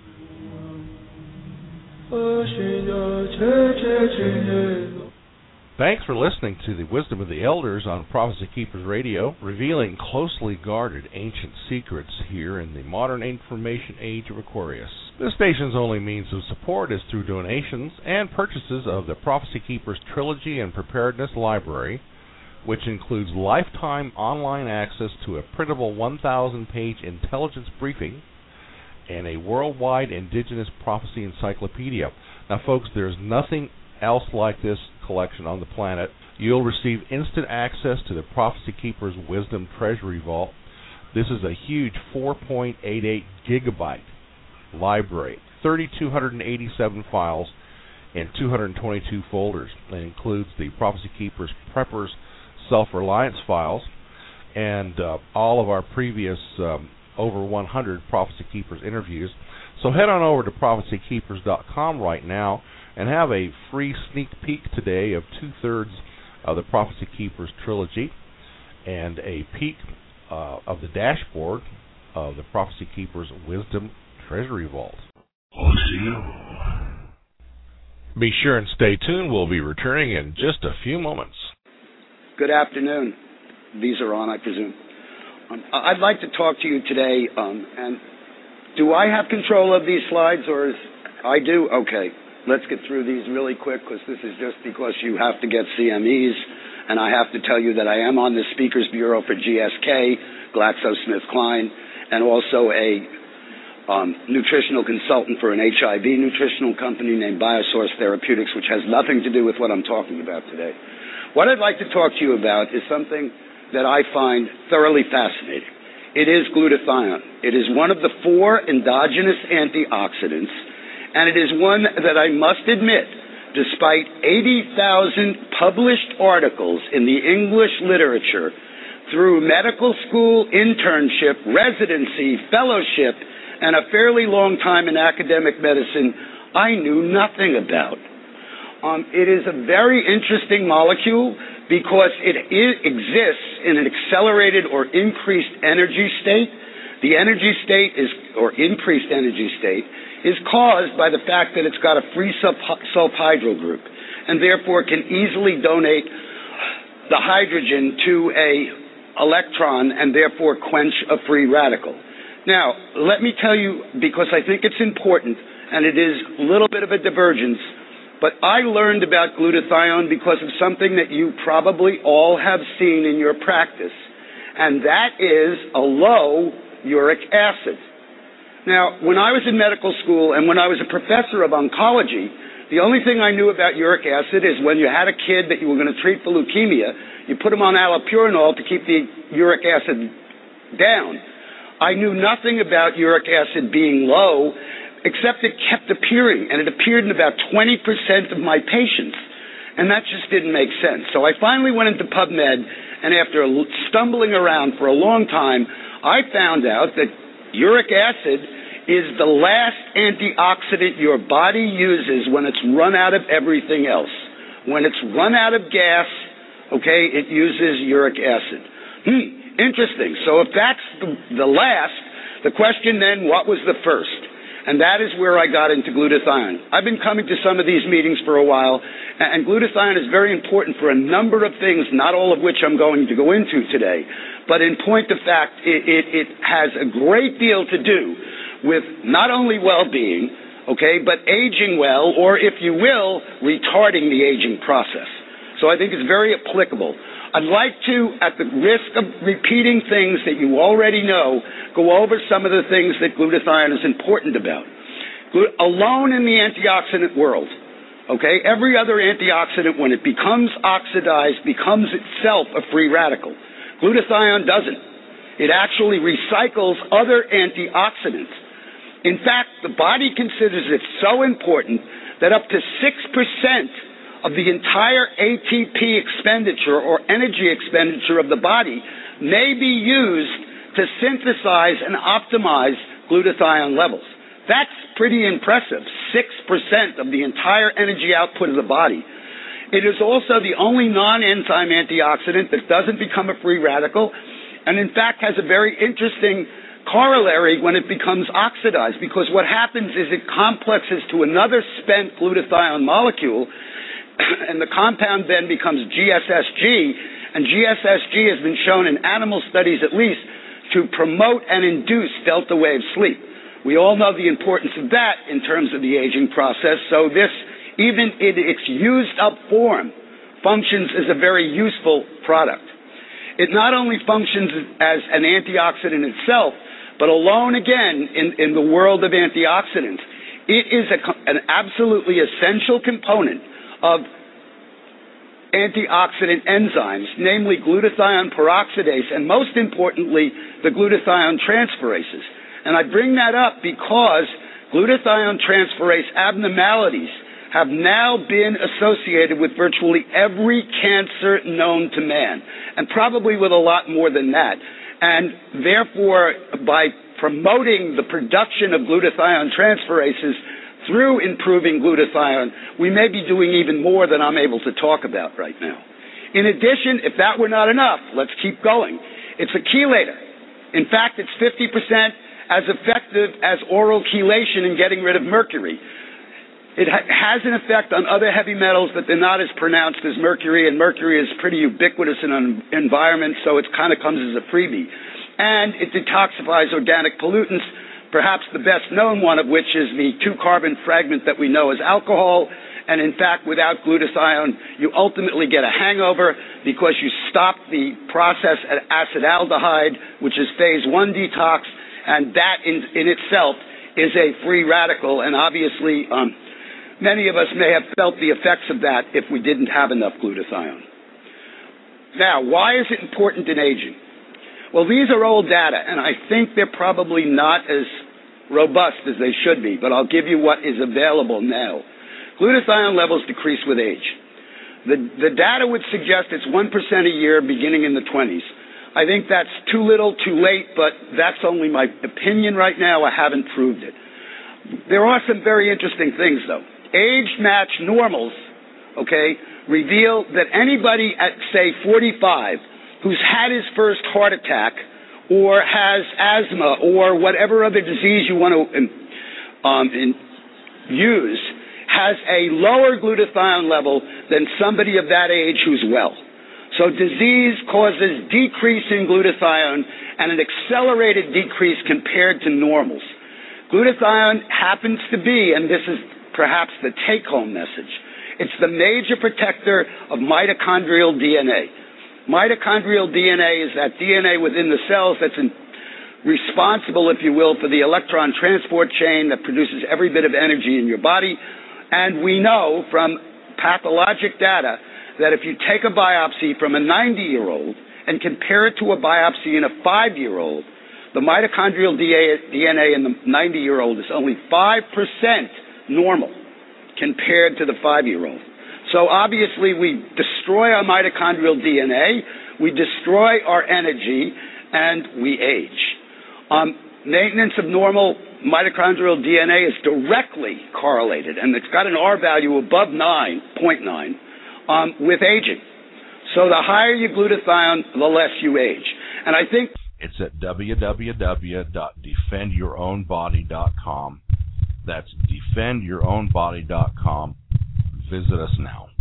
Thanks for listening to the Wisdom of the Elders on Prophecy Keepers Radio, revealing closely guarded ancient secrets here in the modern information age of Aquarius. This station's only means of support is through donations and purchases of the Prophecy Keepers Trilogy and Preparedness Library, which includes lifetime online access to a printable one thousand page intelligence briefing and a worldwide indigenous prophecy encyclopedia. Now, folks, there's nothing else like this collection on the planet. You'll receive instant access to the Prophecy Keepers Wisdom Treasury Vault. This is a huge four point eight eight gigabyte library, three thousand two hundred eighty-seven files and two hundred twenty-two folders. It includes the Prophecy Keepers Preppers Self-Reliance files and uh, all of our previous um, over one hundred Prophecy Keepers interviews. So head on over to prophecy keepers dot com right now and have a free sneak peek today of two-thirds of the Prophecy Keepers trilogy and a peek uh, of the dashboard of the Prophecy Keepers Wisdom Treasury Vault. Be sure and stay tuned. We'll be returning in just a few moments. Good afternoon. These are on, I presume. Um, I'd like to talk to you today, um, and do I have control of these slides, or is I do? Okay, let's get through these really quick, because this is just because you have to get C M Es, and I have to tell you that I am on the Speakers Bureau for G S K, GlaxoSmithKline, and also a um, nutritional consultant for an H I V nutritional company named Biosource Therapeutics, which has nothing to do with what I'm talking about today. What I'd like to talk to you about is something that I find thoroughly fascinating. It is glutathione. It is one of the four endogenous antioxidants, and it is one that I must admit, despite eighty thousand published articles in the English literature, through medical school, internship, residency, fellowship, and a fairly long time in academic medicine, I knew nothing about. Um, it is a very interesting molecule because it is, exists in an accelerated or increased energy state. The energy state is, or increased energy state, is caused by the fact that it's got a free sulfhydryl group, and therefore can easily donate the hydrogen to a electron and therefore quench a free radical. Now, let me tell you, because I think it's important, and it is a little bit of a divergence, but I learned about glutathione because of something that you probably all have seen in your practice, and that is a low uric acid. Now, when I was in medical school and when I was a professor of oncology, the only thing I knew about uric acid is when you had a kid that you were going to treat for leukemia, you put him on allopurinol to keep the uric acid down. I knew nothing about uric acid being low, except it kept appearing, and it appeared in about twenty percent of my patients, and that just didn't make sense. So I finally went into PubMed, and after stumbling around for a long time, I found out that uric acid is the last antioxidant your body uses when it's run out of everything else. When it's run out of gas, okay, it uses uric acid. Hmm, interesting. So if that's the, the last, the question then, what was the first? And that is where I got into glutathione. I've been coming to some of these meetings for a while, and glutathione is very important for a number of things, not all of which I'm going to go into today. But in point of fact, it, it, it has a great deal to do with not only well-being, okay, but aging well, or if you will, retarding the aging process. So I think it's very applicable. I'd like to, at the risk of repeating things that you already know, go over some of the things that glutathione is important about. Glut- alone in the antioxidant world, okay, every other antioxidant, when it becomes oxidized, becomes itself a free radical. Glutathione doesn't. It actually recycles other antioxidants. In fact, the body considers it so important that up to six percent of the entire A T P expenditure or energy expenditure of the body may be used to synthesize and optimize glutathione levels. That's pretty impressive, six percent of the entire energy output of the body. It is also the only non-enzyme antioxidant that doesn't become a free radical, and in fact has a very interesting corollary when it becomes oxidized, because what happens is it complexes to another spent glutathione molecule, and the compound then becomes G S S G, and G S S G has been shown in animal studies at least to promote and induce delta wave sleep. We all know the importance of that in terms of the aging process, so this, even in its used up form, functions as a very useful product. It not only functions as an antioxidant itself, but alone again in, in the world of antioxidants, it is a, an absolutely essential component of antioxidant enzymes, namely glutathione peroxidase, and most importantly, the glutathione transferases. And I bring that up because glutathione transferase abnormalities have now been associated with virtually every cancer known to man, and probably with a lot more than that. And therefore, by promoting the production of glutathione transferases through improving glutathione, we may be doing even more than I'm able to talk about right now. In addition, if that were not enough, let's keep going. It's a chelator. In fact, it's fifty percent as effective as oral chelation in getting rid of mercury. It ha- has an effect on other heavy metals, but they're not as pronounced as mercury, and mercury is pretty ubiquitous in an environment, so it kind of comes as a freebie. and it detoxifies organic pollutants, perhaps the best known one of which is the two-carbon fragment that we know as alcohol. And in fact, without glutathione, you ultimately get a hangover because you stop the process at acetaldehyde, which is phase one detox, and that in, in itself is a free radical. And obviously, um, many of us may have felt the effects of that if we didn't have enough glutathione. Now, why is it important in aging? Well, these are old data, and I think they're probably not as robust as they should be, but I'll give you what is available now. Glutathione levels decrease with age. The, the data would suggest it's one percent a year beginning in the twenties. I think that's too little, too late, but that's only my opinion right now. I haven't proved it. There are some very interesting things, though. Age-matched normals, okay, reveal that anybody at, say, forty-five who's had his first heart attack or has asthma or whatever other disease you want to um, in, use has a lower glutathione level than somebody of that age who's well. So disease causes decrease in glutathione and an accelerated decrease compared to normals. Glutathione happens to be, and this is perhaps the take-home message, it's the major protector of mitochondrial D N A. Mitochondrial D N A is that D N A within the cells that's in, responsible, if you will, for the electron transport chain that produces every bit of energy in your body. And we know from pathologic data that if you take a biopsy from a ninety-year-old and compare it to a biopsy in a five-year-old, the mitochondrial D N A in the ninety-year-old is only five percent normal compared to the five-year-old. So obviously we destroy our mitochondrial D N A, we destroy our energy, and we age. Um, maintenance of normal mitochondrial D N A is directly correlated, and it's got an R value above nine point nine um, with aging. So the higher your glutathione, the less you age. And I think it's at w w w dot defend your own body dot com. That's defend your own body dot com. Visit us now.